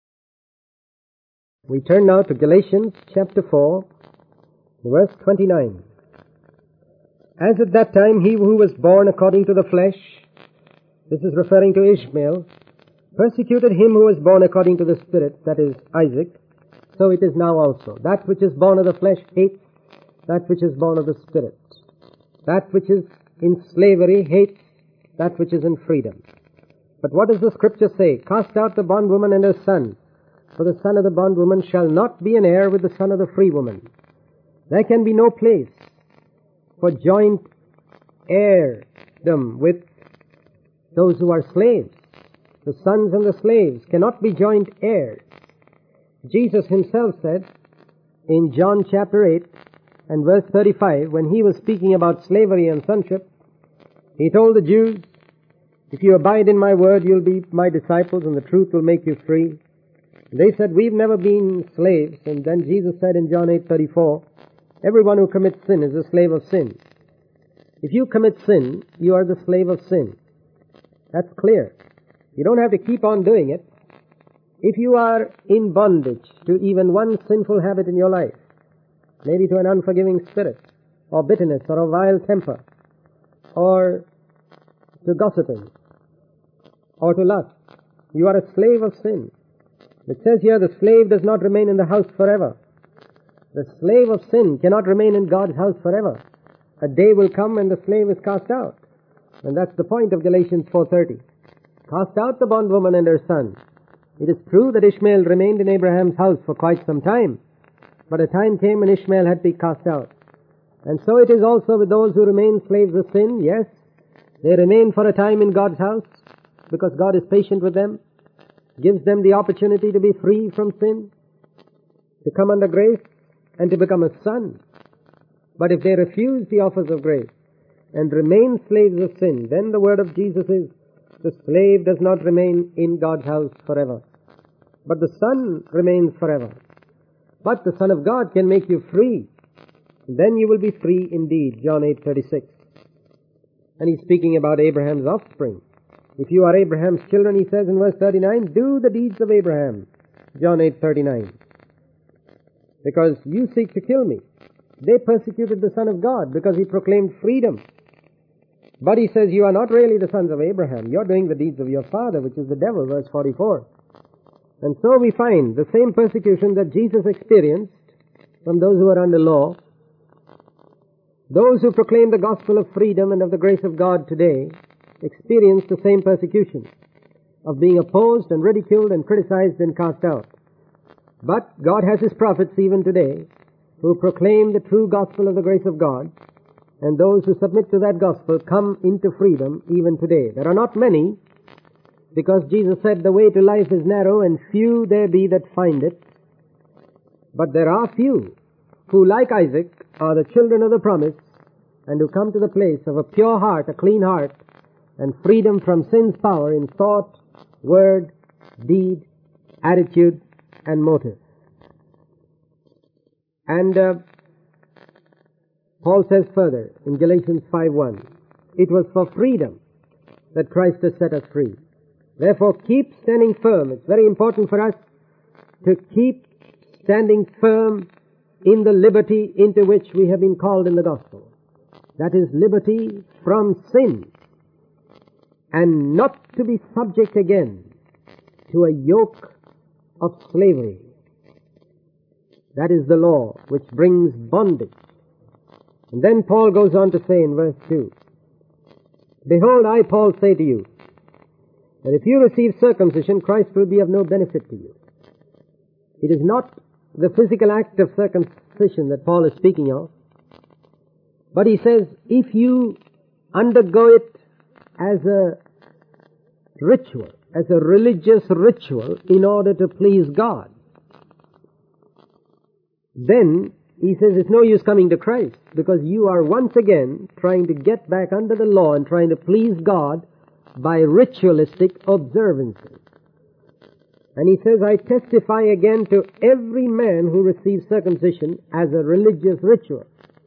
We turn now to Galatians chapter four, verse twenty-nine. As at that time he who was born according to the flesh, this is referring to Ishmael, persecuted him who was born according to the Spirit, that is Isaac, so it is now also. That which is born of the flesh hates that which is born of the Spirit. That which is in slavery hates that which is in freedom. But what does the Scripture say? Cast out the bondwoman and her son, for the son of the bondwoman shall not be an heir with the son of the free woman. There can be no place for joint heirdom with those who are slaves. The sons and the slaves cannot be joint heirs. Jesus himself said in John chapter eight and verse thirty-five, when he was speaking about slavery and sonship, he told the Jews, if you abide in my word, you'll be my disciples and the truth will make you free. They said, we've never been slaves. And then Jesus said in John eight thirty-four, everyone who commits sin is a slave of sin. If you commit sin, you are the slave of sin. That's clear. You don't have to keep on doing it. If you are in bondage to even one sinful habit in your life, maybe to an unforgiving spirit, or bitterness, or a vile temper, or to gossiping, or to lust, you are a slave of sin. It says here, the slave does not remain in the house forever. The slave of sin cannot remain in God's house forever. A day will come when the slave is cast out. And that's the point of Galatians four thirty. Cast out the bondwoman and her son. It is true that Ishmael remained in Abraham's house for quite some time, but a time came when Ishmael had to be cast out. And so it is also with those who remain slaves of sin. Yes, They remain for a time in God's house because God is patient with them, gives them the opportunity to be free from sin, to come under grace, and to become a son. But if they refuse the offers of grace and remain slaves of sin, then the word of Jesus is, the slave does not remain in God's house forever, but the son remains forever. But the Son of God can make you free. Then you will be free indeed. John eight thirty-six. And he's speaking about Abraham's offspring. If you are Abraham's children, he says in verse thirty-nine, do the deeds of Abraham. John eight thirty-nine. Because you seek to kill me. They persecuted the Son of God because he proclaimed freedom. But he says, you are not really the sons of Abraham. You're doing the deeds of your father, which is the devil, verse forty-four. And so we find the same persecution that Jesus experienced from those who are under law. Those who proclaim the gospel of freedom and of the grace of God today experience the same persecution of being opposed and ridiculed and criticized and cast out. But God has his prophets even today who proclaim the true gospel of the grace of God, and those who submit to that gospel come into freedom even today. There are not many, because Jesus said the way to life is narrow and few there be that find it. But there are few who, like Isaac, are the children of the promise and who come to the place of a pure heart, a clean heart, and freedom from sin's power in thought, word, deed, attitude, and motive. And uh, Paul says further in Galatians five one, it was for freedom that Christ has set us free. Therefore, keep standing firm. It's very important for us to keep standing firm in the liberty into which we have been called in the gospel. That is liberty from sin, and not to be subject again to a yoke of slavery. That is the law which brings bondage. And then Paul goes on to say in verse two, behold, I, Paul, say to you, that if you receive circumcision, Christ will be of no benefit to you. It is not the physical act of circumcision that Paul is speaking of, but he says, if you undergo it as a ritual, as a religious ritual in order to please God, then he says it's no use coming to Christ, because you are once again trying to get back under the law and trying to please God by ritualistic observances. And he says, I testify again to every man who receives circumcision as a religious ritual,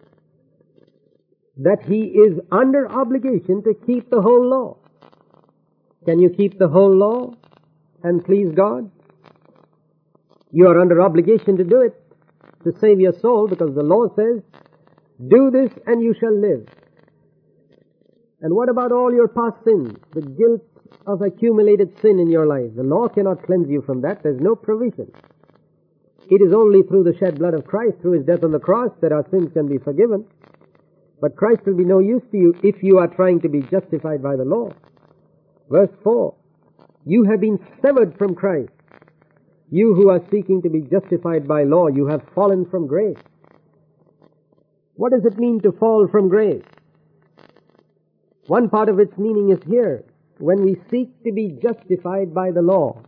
that he is under obligation to keep the whole law. Can you keep the whole law and please God? You are under obligation to do it, to save your soul, because the law says, do this and you shall live. And what about all your past sins, the guilt of accumulated sin in your life? The law cannot cleanse you from that. There's no provision. It is only through the shed blood of Christ, through his death on the cross, that our sins can be forgiven. But Christ will be no use to you if you are trying to be justified by the law. Verse four, you have been severed from Christ. You who are seeking to be justified by law, you have fallen from grace. What does it mean to fall from grace? One part of its meaning is here. When we seek to be justified by the law,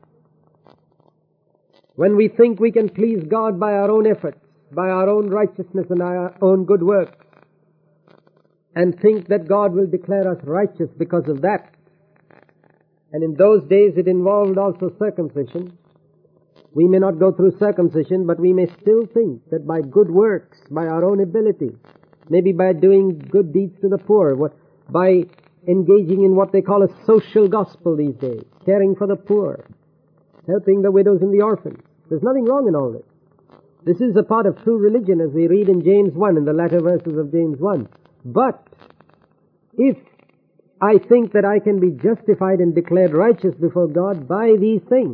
when we think we can please God by our own efforts, by our own righteousness and our own good works, and think that God will declare us righteous because of that. And in those days it involved also circumcision. We may not go through circumcision, but we may still think that by good works, by our own ability, maybe by doing good deeds to the poor, what, by engaging in what they call a social gospel these days, caring for the poor, helping the widows and the orphans. There's nothing wrong in all this. This is a part of true religion, as we read in James one, in the latter verses of James one. But if I think that I can be justified and declared righteous before God by these things,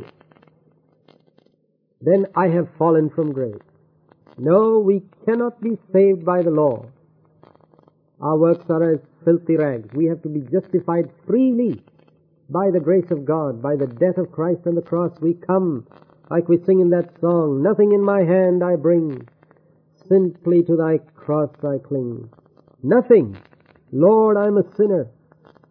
then I have fallen from grace. No, we cannot be saved by the law. Our works are as filthy rags. We have to be justified freely by the grace of God, by the death of Christ on the cross. We come, like we sing in that song, nothing in my hand I bring, simply to thy cross I cling. Nothing. Lord, I'm a sinner.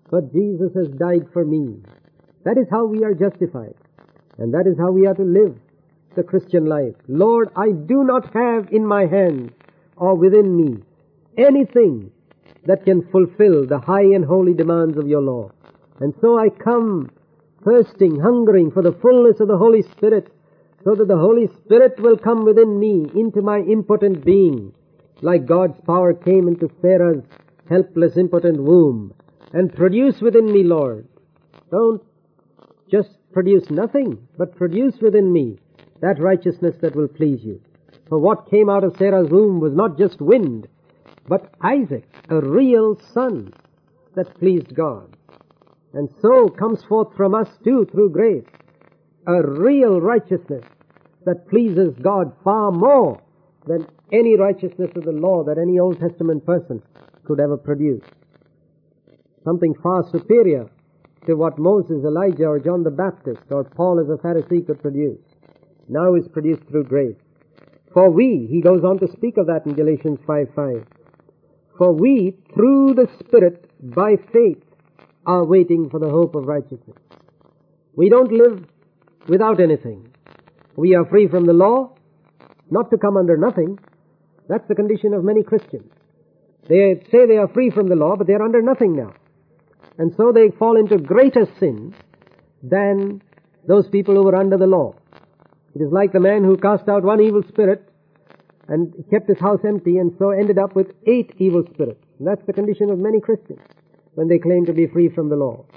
but Jesus has died for me. That is how we are justified. And that is how we are to live the Christian life. Lord, I do not have in my hands or within me anything that can fulfill the high and holy demands of your law. And so I come thirsting, hungering for the fullness of the Holy Spirit, so that the Holy Spirit will come within me into my impotent being, like God's power came into Sarah's helpless, impotent womb, and produce within me, Lord. Don't just produce nothing, but produce within me that righteousness that will please you. For what came out of Sarah's womb was not just wind, but Isaac, a real son that pleased God. And so comes forth from us too, through grace, a real righteousness that pleases God far more than any righteousness of the law that any Old Testament person could ever produce. Something far superior to what Moses, Elijah, or John the Baptist, or Paul as a Pharisee could produce, now is produced through grace. For we, he goes on to speak of that in Galatians five five, for we, through the Spirit, by faith, are waiting for the hope of righteousness. We don't live without anything. We are free from the law, not to come under nothing. That's the condition of many Christians. They say they are free from the law, but they are under nothing now. And so they fall into greater sins than those people who were under the law. It is like the man who cast out one evil spirit and kept his house empty, and so ended up with eight evil spirits. And that's the condition of many Christians when they claim to be free from the law.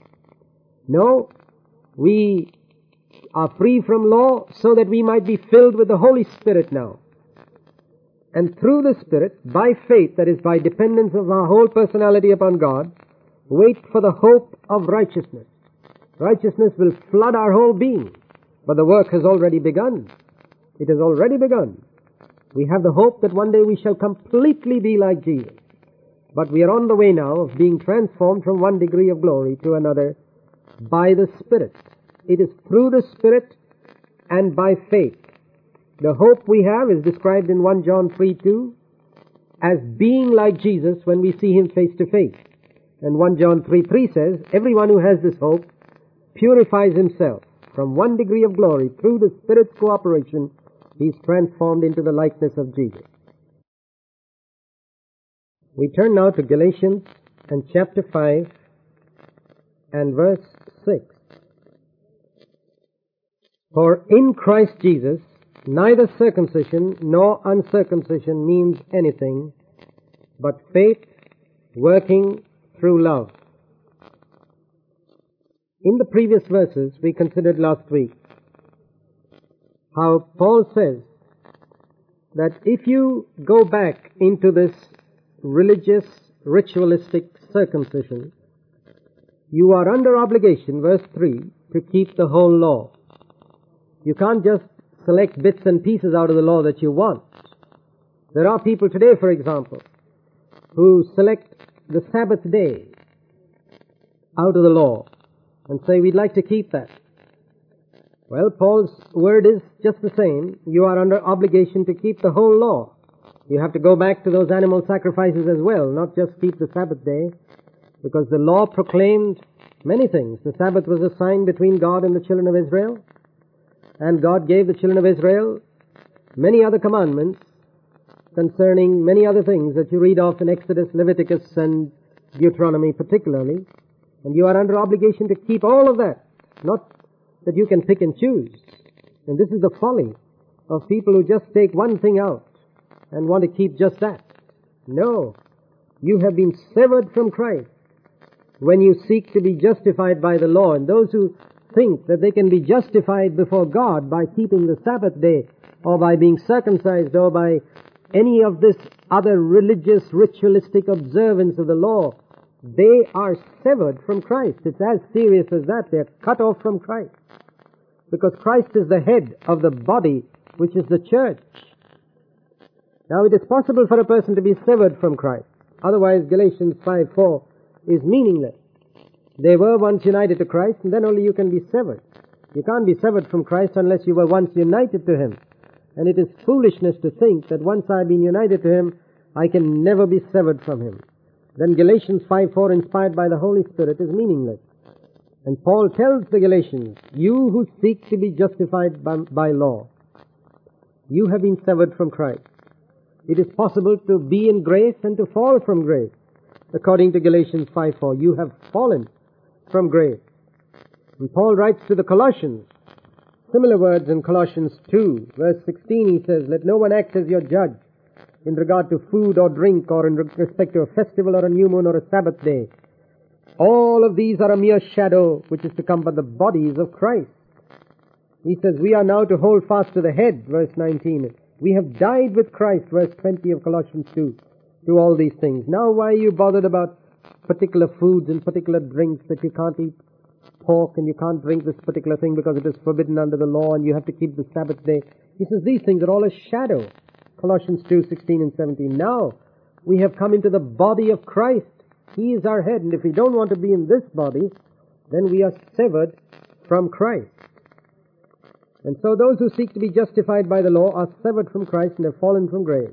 No, we are free from law so that we might be filled with the Holy Spirit now. And through the Spirit, by faith, that is, by dependence of our whole personality upon God, wait for the hope of righteousness. Righteousness will flood our whole being, but the work has already begun. It has already begun. We have the hope that one day we shall completely be like Jesus. But we are on the way now of being transformed from one degree of glory to another by the Spirit. It is through the Spirit and by faith. The hope we have is described in First John three two as being like Jesus when we see Him face to face. And First John three three says, everyone who has this hope purifies himself. From one degree of glory, through the Spirit's cooperation, he is transformed into the likeness of Jesus. We turn now to Galatians and chapter five and verse six. For in Christ Jesus, neither circumcision nor uncircumcision means anything, but faith working through love. In the previous verses we considered last week how Paul says that if you go back into this religious, ritualistic circumcision, you are under obligation, verse three, to keep the whole law. You can't just select bits and pieces out of the law that you want. There are people today, for example, who select the Sabbath day out of the law and say, we'd like to keep that. Well, Paul's word is just the same. You are under obligation to keep the whole law. You have to go back to those animal sacrifices as well, not just keep the Sabbath day, because the law proclaimed many things. The Sabbath was a sign between God and the children of Israel, and God gave the children of Israel many other commandments concerning many other things that you read of in Exodus, Leviticus, and Deuteronomy particularly. And you are under obligation to keep all of that, not that you can pick and choose. And this is the folly of people who just take one thing out and want to keep just that. No, you have been severed from Christ when you seek to be justified by the law. And those who think that they can be justified before God by keeping the Sabbath day, or by being circumcised, or by any of this other religious, ritualistic observance of the law, they are severed from Christ. It's as serious as that. They're cut off from Christ. Because Christ is the head of the body, which is the church. Now, it is possible for a person to be severed from Christ. Otherwise, Galatians five four is meaningless. They were once united to Christ, and then only you can be severed. You can't be severed from Christ unless you were once united to Him. And it is foolishness to think that once I've been united to Him, I can never be severed from Him. then Galatians five four, inspired by the Holy Spirit, is meaningless. And Paul tells the Galatians, you who seek to be justified by, by law, you have been severed from Christ. It is possible to be in grace and to fall from grace. According to Galatians five four, you have fallen from grace. And Paul writes to the Colossians, similar words in Colossians two, verse sixteen, he says, let no one act as your judge in regard to food or drink, or in respect to a festival or a new moon or a Sabbath day. All of these are a mere shadow which is to come, but the bodies of Christ. He says, we are now to hold fast to the head, verse nineteen. We have died with Christ, verse twenty of Colossians two, to all these things. Now why are you bothered about particular foods and particular drinks, that you can't eat pork and you can't drink this particular thing because it is forbidden under the law and you have to keep the Sabbath day? He says, these things are all a shadow. Colossians two sixteen and seventeen. Now we have come into the body of Christ. He is our head, and if we don't want to be in this body, then we are severed from Christ. And so those who seek to be justified by the law are severed from Christ and have fallen from grace.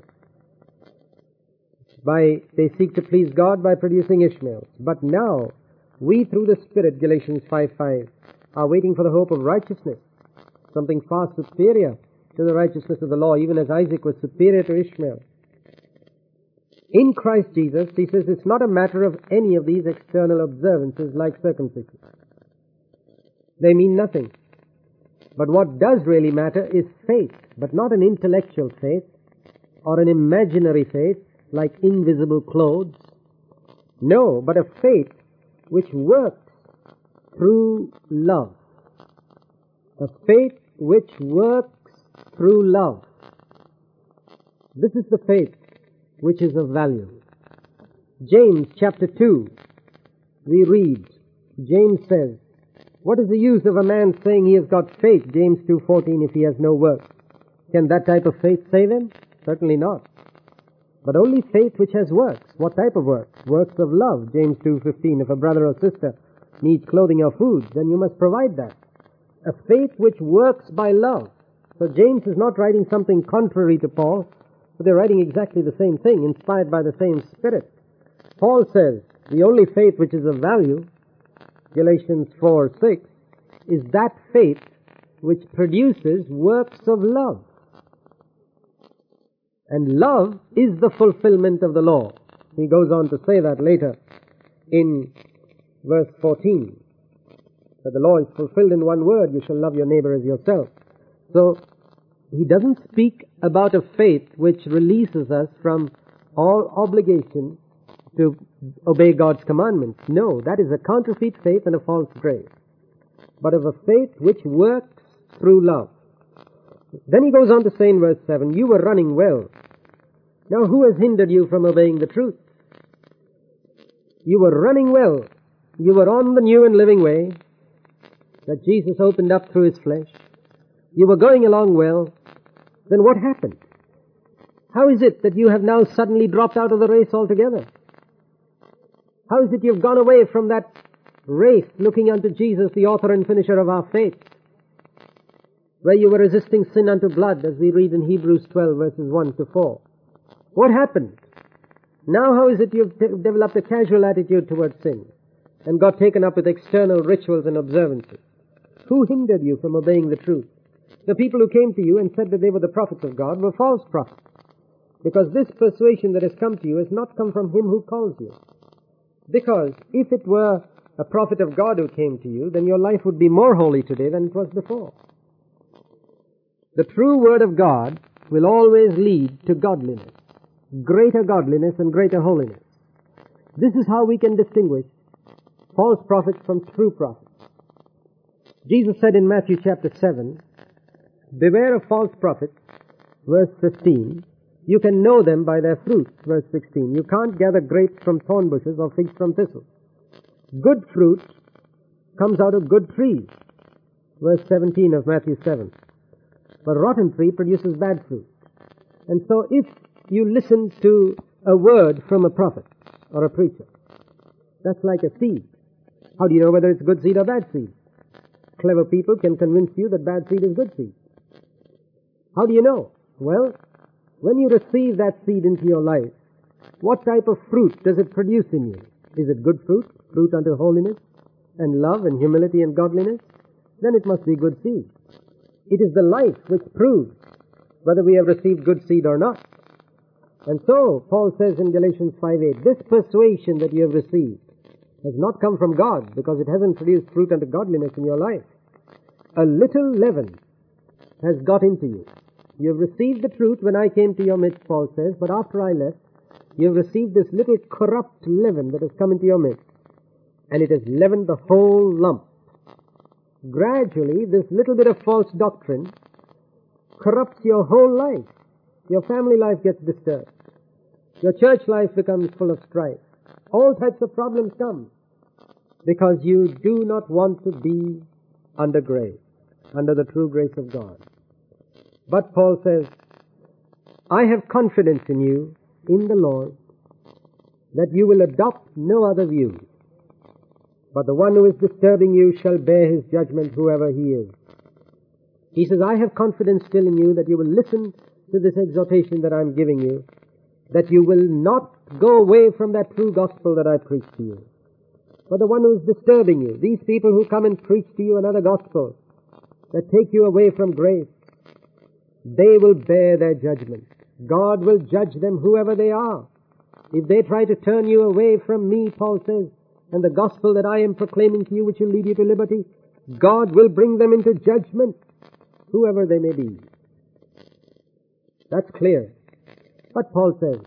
By, they seek to please God by producing Ishmaels. But now, we through the Spirit, Galatians five five, are waiting for the hope of righteousness, something far superior to the righteousness of the law, even as Isaac was superior to Ishmael. In Christ Jesus, he says, it's not a matter of any of these external observances like circumcision. They mean nothing. But what does really matter is faith, but not an intellectual faith or an imaginary faith like invisible clothes. No, but a faith which works through love. A faith which works through love. This is the faith which is of value. James chapter two, we read, James says, what is the use of a man saying he has got faith, James two fourteen, if he has no works? Can that type of faith save him? Certainly not. But only faith which has works. What type of works? Works of love, James two fifteen. If a brother or sister needs clothing or food, then you must provide that. A faith which works by love. So James is not writing something contrary to Paul, but they're writing exactly the same thing, inspired by the same Spirit. Paul says, the only faith which is of value, Galatians four six, is that faith which produces works of love. And love is the fulfillment of the law. He goes on to say that later in verse fourteen. That the law is fulfilled in one word, you shall love your neighbor as yourself. So, he doesn't speak about a faith which releases us from all obligation to obey God's commandments. No, that is a counterfeit faith and a false grace. But of a faith which works through love. Then he goes on to say in verse seven, you were running well. Now who has hindered you from obeying the truth? You were running well. You were on the new and living way that Jesus opened up through his flesh. You were going along well. Then what happened? How is it that you have now suddenly dropped out of the race altogether? How is it you've gone away from that race looking unto Jesus, the author and finisher of our faith, where you were resisting sin unto blood, as we read in Hebrews twelve verses one to four? What happened? Now how is it you've de- developed a casual attitude towards sin and got taken up with external rituals and observances? Who hindered you from obeying the truth? The people who came to you and said that they were the prophets of God were false prophets, because this persuasion that has come to you has not come from him who calls you. Because if it were a prophet of God who came to you, then your life would be more holy today than it was before. The true word of God will always lead to godliness, greater godliness and greater holiness. This is how we can distinguish false prophets from true prophets. Jesus said in Matthew chapter seven, beware of false prophets, verse fifteen. You can know them by their fruits, verse sixteen. You can't gather grapes from thorn bushes or figs from thistles. Good fruit comes out of good trees, verse seventeen of Matthew seven. But a rotten tree produces bad fruit. And so if you listen to a word from a prophet or a preacher, that's like a seed. How do you know whether it's good seed or bad seed? Clever people can convince you that bad seed is good seed. How do you know? Well, when you receive that seed into your life, what type of fruit does it produce in you? Is it good fruit, fruit unto holiness and love and humility and godliness? Then it must be good seed. It is the life which proves whether we have received good seed or not. And so, Paul says in Galatians five eight, this persuasion that you have received has not come from God, because it hasn't produced fruit unto godliness in your life. A little leaven has got into you. You have received the truth when I came to your midst, Paul says, but after I left, you have received this little corrupt leaven that has come into your midst, and it has leavened the whole lump. Gradually, this little bit of false doctrine corrupts your whole life. Your family life gets disturbed. Your church life becomes full of strife. All types of problems come because you do not want to be under grace, under the true grace of God. But Paul says, I have confidence in you, in the Lord, that you will adopt no other views, but the one who is disturbing you shall bear his judgment, whoever he is. He says, I have confidence still in you that you will listen to this exhortation that I'm giving you, that you will not go away from that true gospel that I preach to you. But the one who is disturbing you, these people who come and preach to you another gospel that take you away from grace, they will bear their judgment. God will judge them, whoever they are. If they try to turn you away from me, Paul says, and the gospel that I am proclaiming to you, which will lead you to liberty, God will bring them into judgment, whoever they may be. That's clear. But Paul says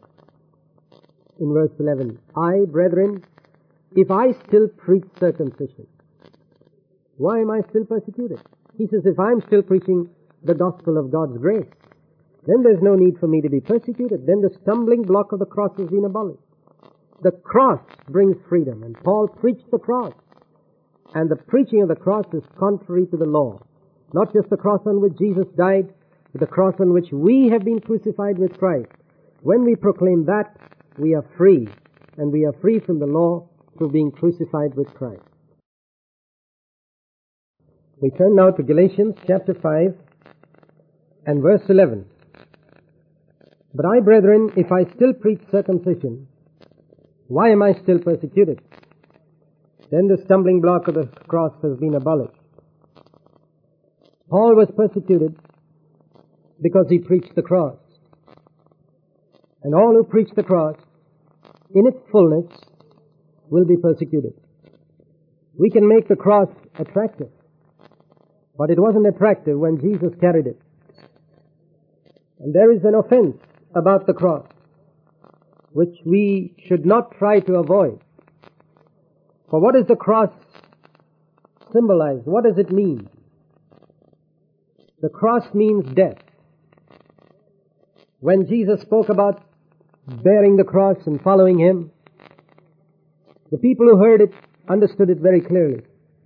in verse eleven, I, brethren, if I still preach circumcision, why am I still persecuted? He says, if I'm still preaching the gospel of God's grace, then there's no need for me to be persecuted. Then the stumbling block of the cross has been abolished. The cross brings freedom, and Paul preached the cross. And the preaching of the cross is contrary to the law. Not just the cross on which Jesus died, but the cross on which we have been crucified with Christ. When we proclaim that, we are free, and we are free from the law through being crucified with Christ. We turn now to Galatians chapter five and verse eleven. But I, brethren, if I still preach circumcision, why am I still persecuted? Then the stumbling block of the cross has been abolished. Paul was persecuted because he preached the cross. And all who preach the cross in its fullness will be persecuted. We can make the cross attractive, but it wasn't attractive when Jesus carried it. And there is an offense about the cross which we should not try to avoid. For what does the cross symbolize? What does it mean? The cross means death. When Jesus spoke about bearing the cross and following him, the people who heard it understood it very clearly.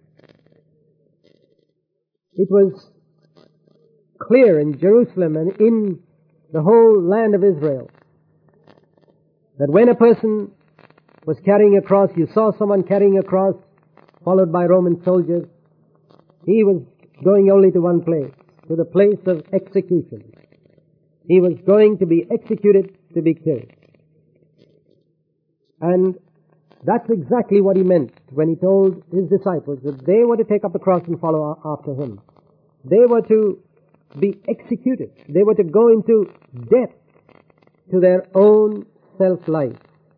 It was clear in Jerusalem and in the whole land of Israel that when a person was carrying a cross, you saw someone carrying a cross followed by Roman soldiers, he was going only to one place, to the place of execution. He was going to be executed, to be killed. And that's exactly what he meant when he told his disciples that they were to take up the cross and follow after him. They were to be executed. They were to go into death to their own self-life.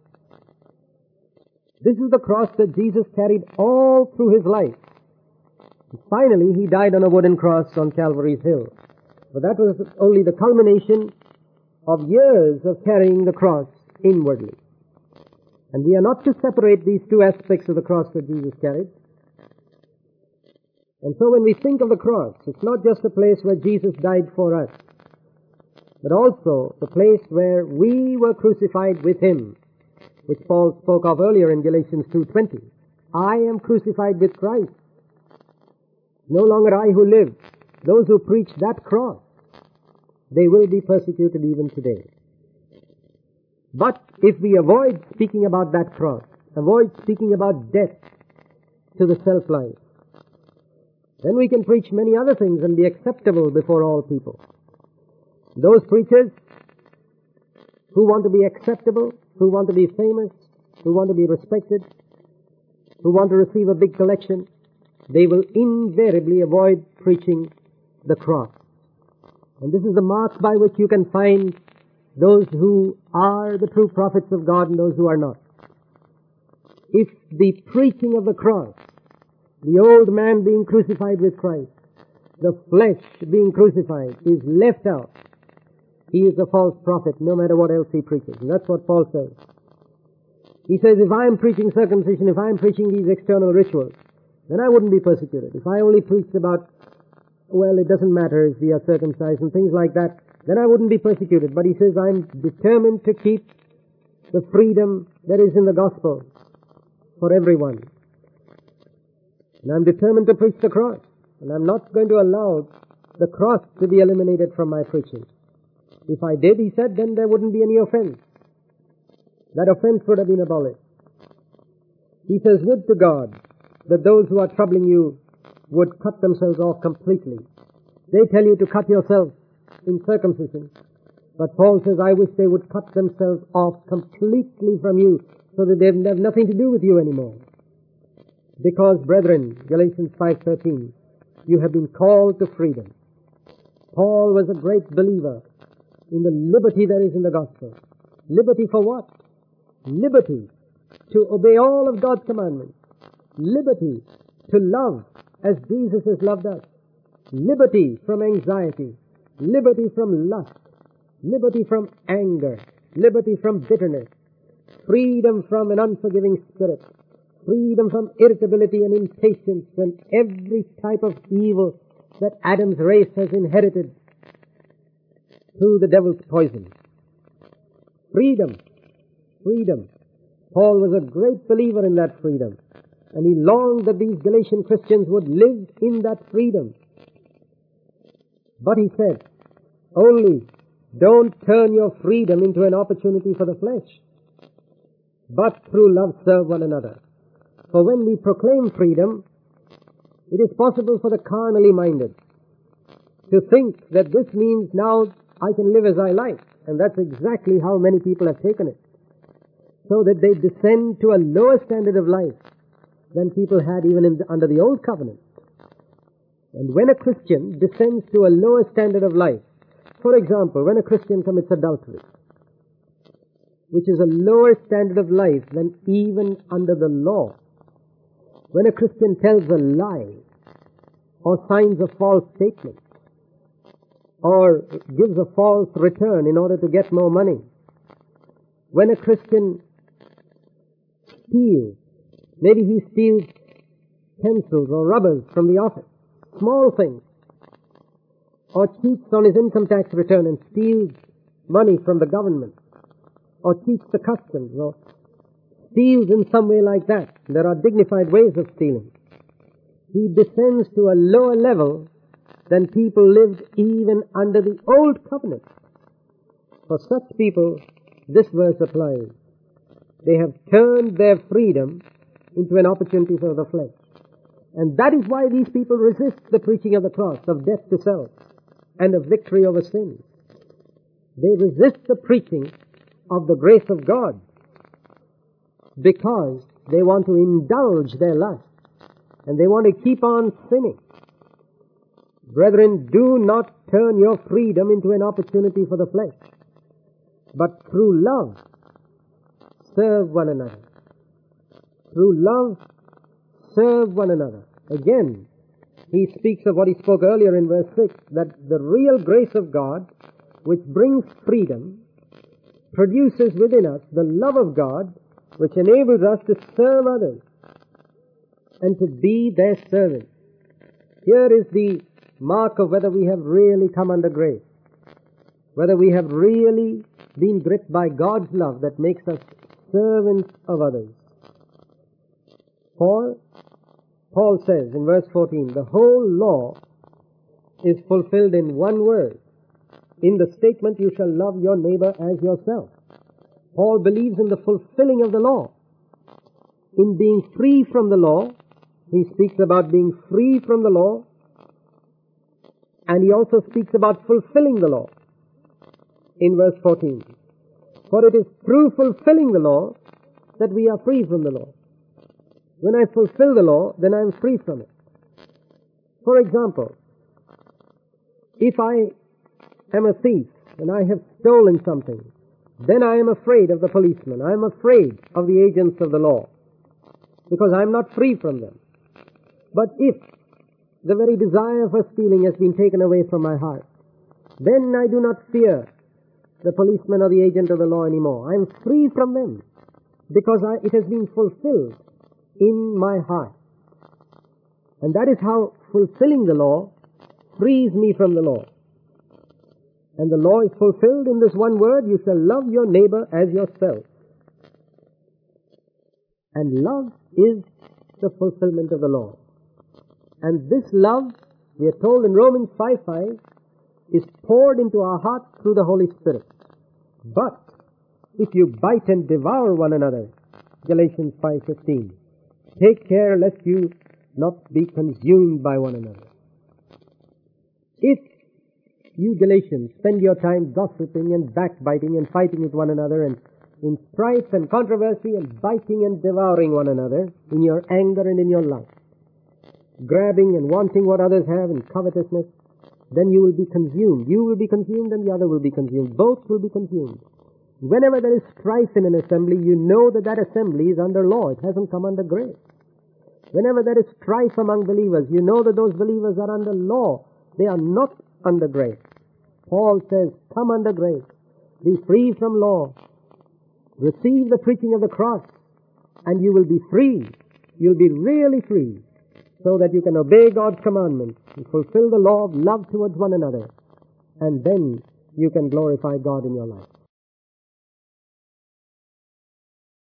This is the cross that Jesus carried all through his life. And finally, he died on a wooden cross on Calvary's hill. But that was only the culmination of years of carrying the cross inwardly. And we are not to separate these two aspects of the cross that Jesus carried. And so when we think of the cross, it's not just a place where Jesus died for us, but also the place where we were crucified with him, which Paul spoke of earlier in Galatians two twenty. I am crucified with Christ. No longer I who live. Those who preach that cross, they will be persecuted even today. But if we avoid speaking about that cross, avoid speaking about death to the self-life, then we can preach many other things and be acceptable before all people. Those preachers who want to be acceptable who want to be famous, who want to be respected, who want to receive a big collection, they will invariably avoid preaching the cross. And this is the mark by which you can find those who are the true prophets of God and those who are not. If the preaching of the cross, the old man being crucified with Christ, the flesh being crucified, is left out, he is a false prophet no matter what else he preaches. And that's what Paul says. He says, if I am preaching circumcision, if I am preaching these external rituals, then I wouldn't be persecuted. If I only preached about, well, it doesn't matter if we are circumcised and things like that, then I wouldn't be persecuted. But he says, I'm determined to keep the freedom that is in the gospel for everyone. And I'm determined to preach the cross. And I'm not going to allow the cross to be eliminated from my preaching. If I did, he said, then there wouldn't be any offense. That offense would have been abolished. He says, would to God that those who are troubling you would cut themselves off completely. They tell you to cut yourself in circumcision. But Paul says, I wish they would cut themselves off completely from you so that they have nothing to do with you anymore. Because, brethren, Galatians five thirteen, you have been called to freedom. Paul was a great believer in the liberty that is in the gospel. Liberty for what? Liberty to obey all of God's commandments. Liberty to love as Jesus has loved us. Liberty from anxiety. Liberty from lust. Liberty from anger. Liberty from bitterness. Freedom from an unforgiving spirit. Freedom from irritability and impatience and every type of evil that Adam's race has inherited through the devil's poison. Freedom. Freedom. Paul was a great believer in that freedom. And he longed that these Galatian Christians would live in that freedom. But he said, only don't turn your freedom into an opportunity for the flesh, but through love serve one another. For when we proclaim freedom, it is possible for the carnally minded to think that this means now I can live as I like. And that's exactly how many people have taken it. So that they descend to a lower standard of life than people had even in the, under the old covenant. And when a Christian descends to a lower standard of life, for example, when a Christian commits adultery, which is a lower standard of life than even under the law, when a Christian tells a lie, or signs a false statement, or gives a false return in order to get more money, when a Christian steals, maybe he steals pencils or rubbers from the office, small things, or cheats on his income tax return and steals money from the government, or cheats the customs, or steals in some way like that. There are dignified ways of stealing. He descends to a lower level than people lived even under the old covenant. For such people, this verse applies. They have turned their freedom into an opportunity for the flesh. And that is why these people resist the preaching of the cross, of death to self, and of victory over sin. They resist the preaching of the grace of God because they want to indulge their lust and they want to keep on sinning. Brethren, do not turn your freedom into an opportunity for the flesh, but through love serve one another. Through love serve one another. Again, he speaks of what he spoke earlier in verse six, that the real grace of God, which brings freedom, produces within us the love of God, which enables us to serve others and to be their servants. Here is the mark of whether we have really come under grace, whether we have really been gripped by God's love that makes us servants of others. Paul, Paul says in verse fourteen, the whole law is fulfilled in one word, in the statement, you shall love your neighbor as yourself. Paul believes in the fulfilling of the law. In being free from the law, he speaks about being free from the law, and he also speaks about fulfilling the law in verse fourteen. For it is through fulfilling the law that we are free from the law. When I fulfill the law, then I am free from it. For example, if I am a thief and I have stolen something, then I am afraid of the policeman. I am afraid of the agents of the law because I am not free from them. But if the very desire for stealing has been taken away from my heart, then I do not fear the policeman or the agent of the law anymore. I am free from them because I, it has been fulfilled in my heart. And that is how fulfilling the law frees me from the law. And the law is fulfilled in this one word: you shall love your neighbor as yourself. And love is the fulfillment of the law. And this love, we are told in Romans five five, is poured into our hearts through the Holy Spirit. But if you bite and devour one another, Galatians five fifteen, take care lest you not be consumed by one another. If you Galatians spend your time gossiping and backbiting and fighting with one another and in strife and controversy and biting and devouring one another in your anger and in your lust, grabbing and wanting what others have in covetousness, then you will be consumed. You will be consumed and the other will be consumed. Both will be consumed. Whenever there is strife in an assembly, you know that that assembly is under law. It hasn't come under grace. Whenever there is strife among believers, you know that those believers are under law. They are not under grace. Paul says, come under grace. Be free from law. Receive the preaching of the cross, and you will be free. You'll be really free, so that you can obey God's commandments and fulfill the law of love towards one another. And then you can glorify God in your life.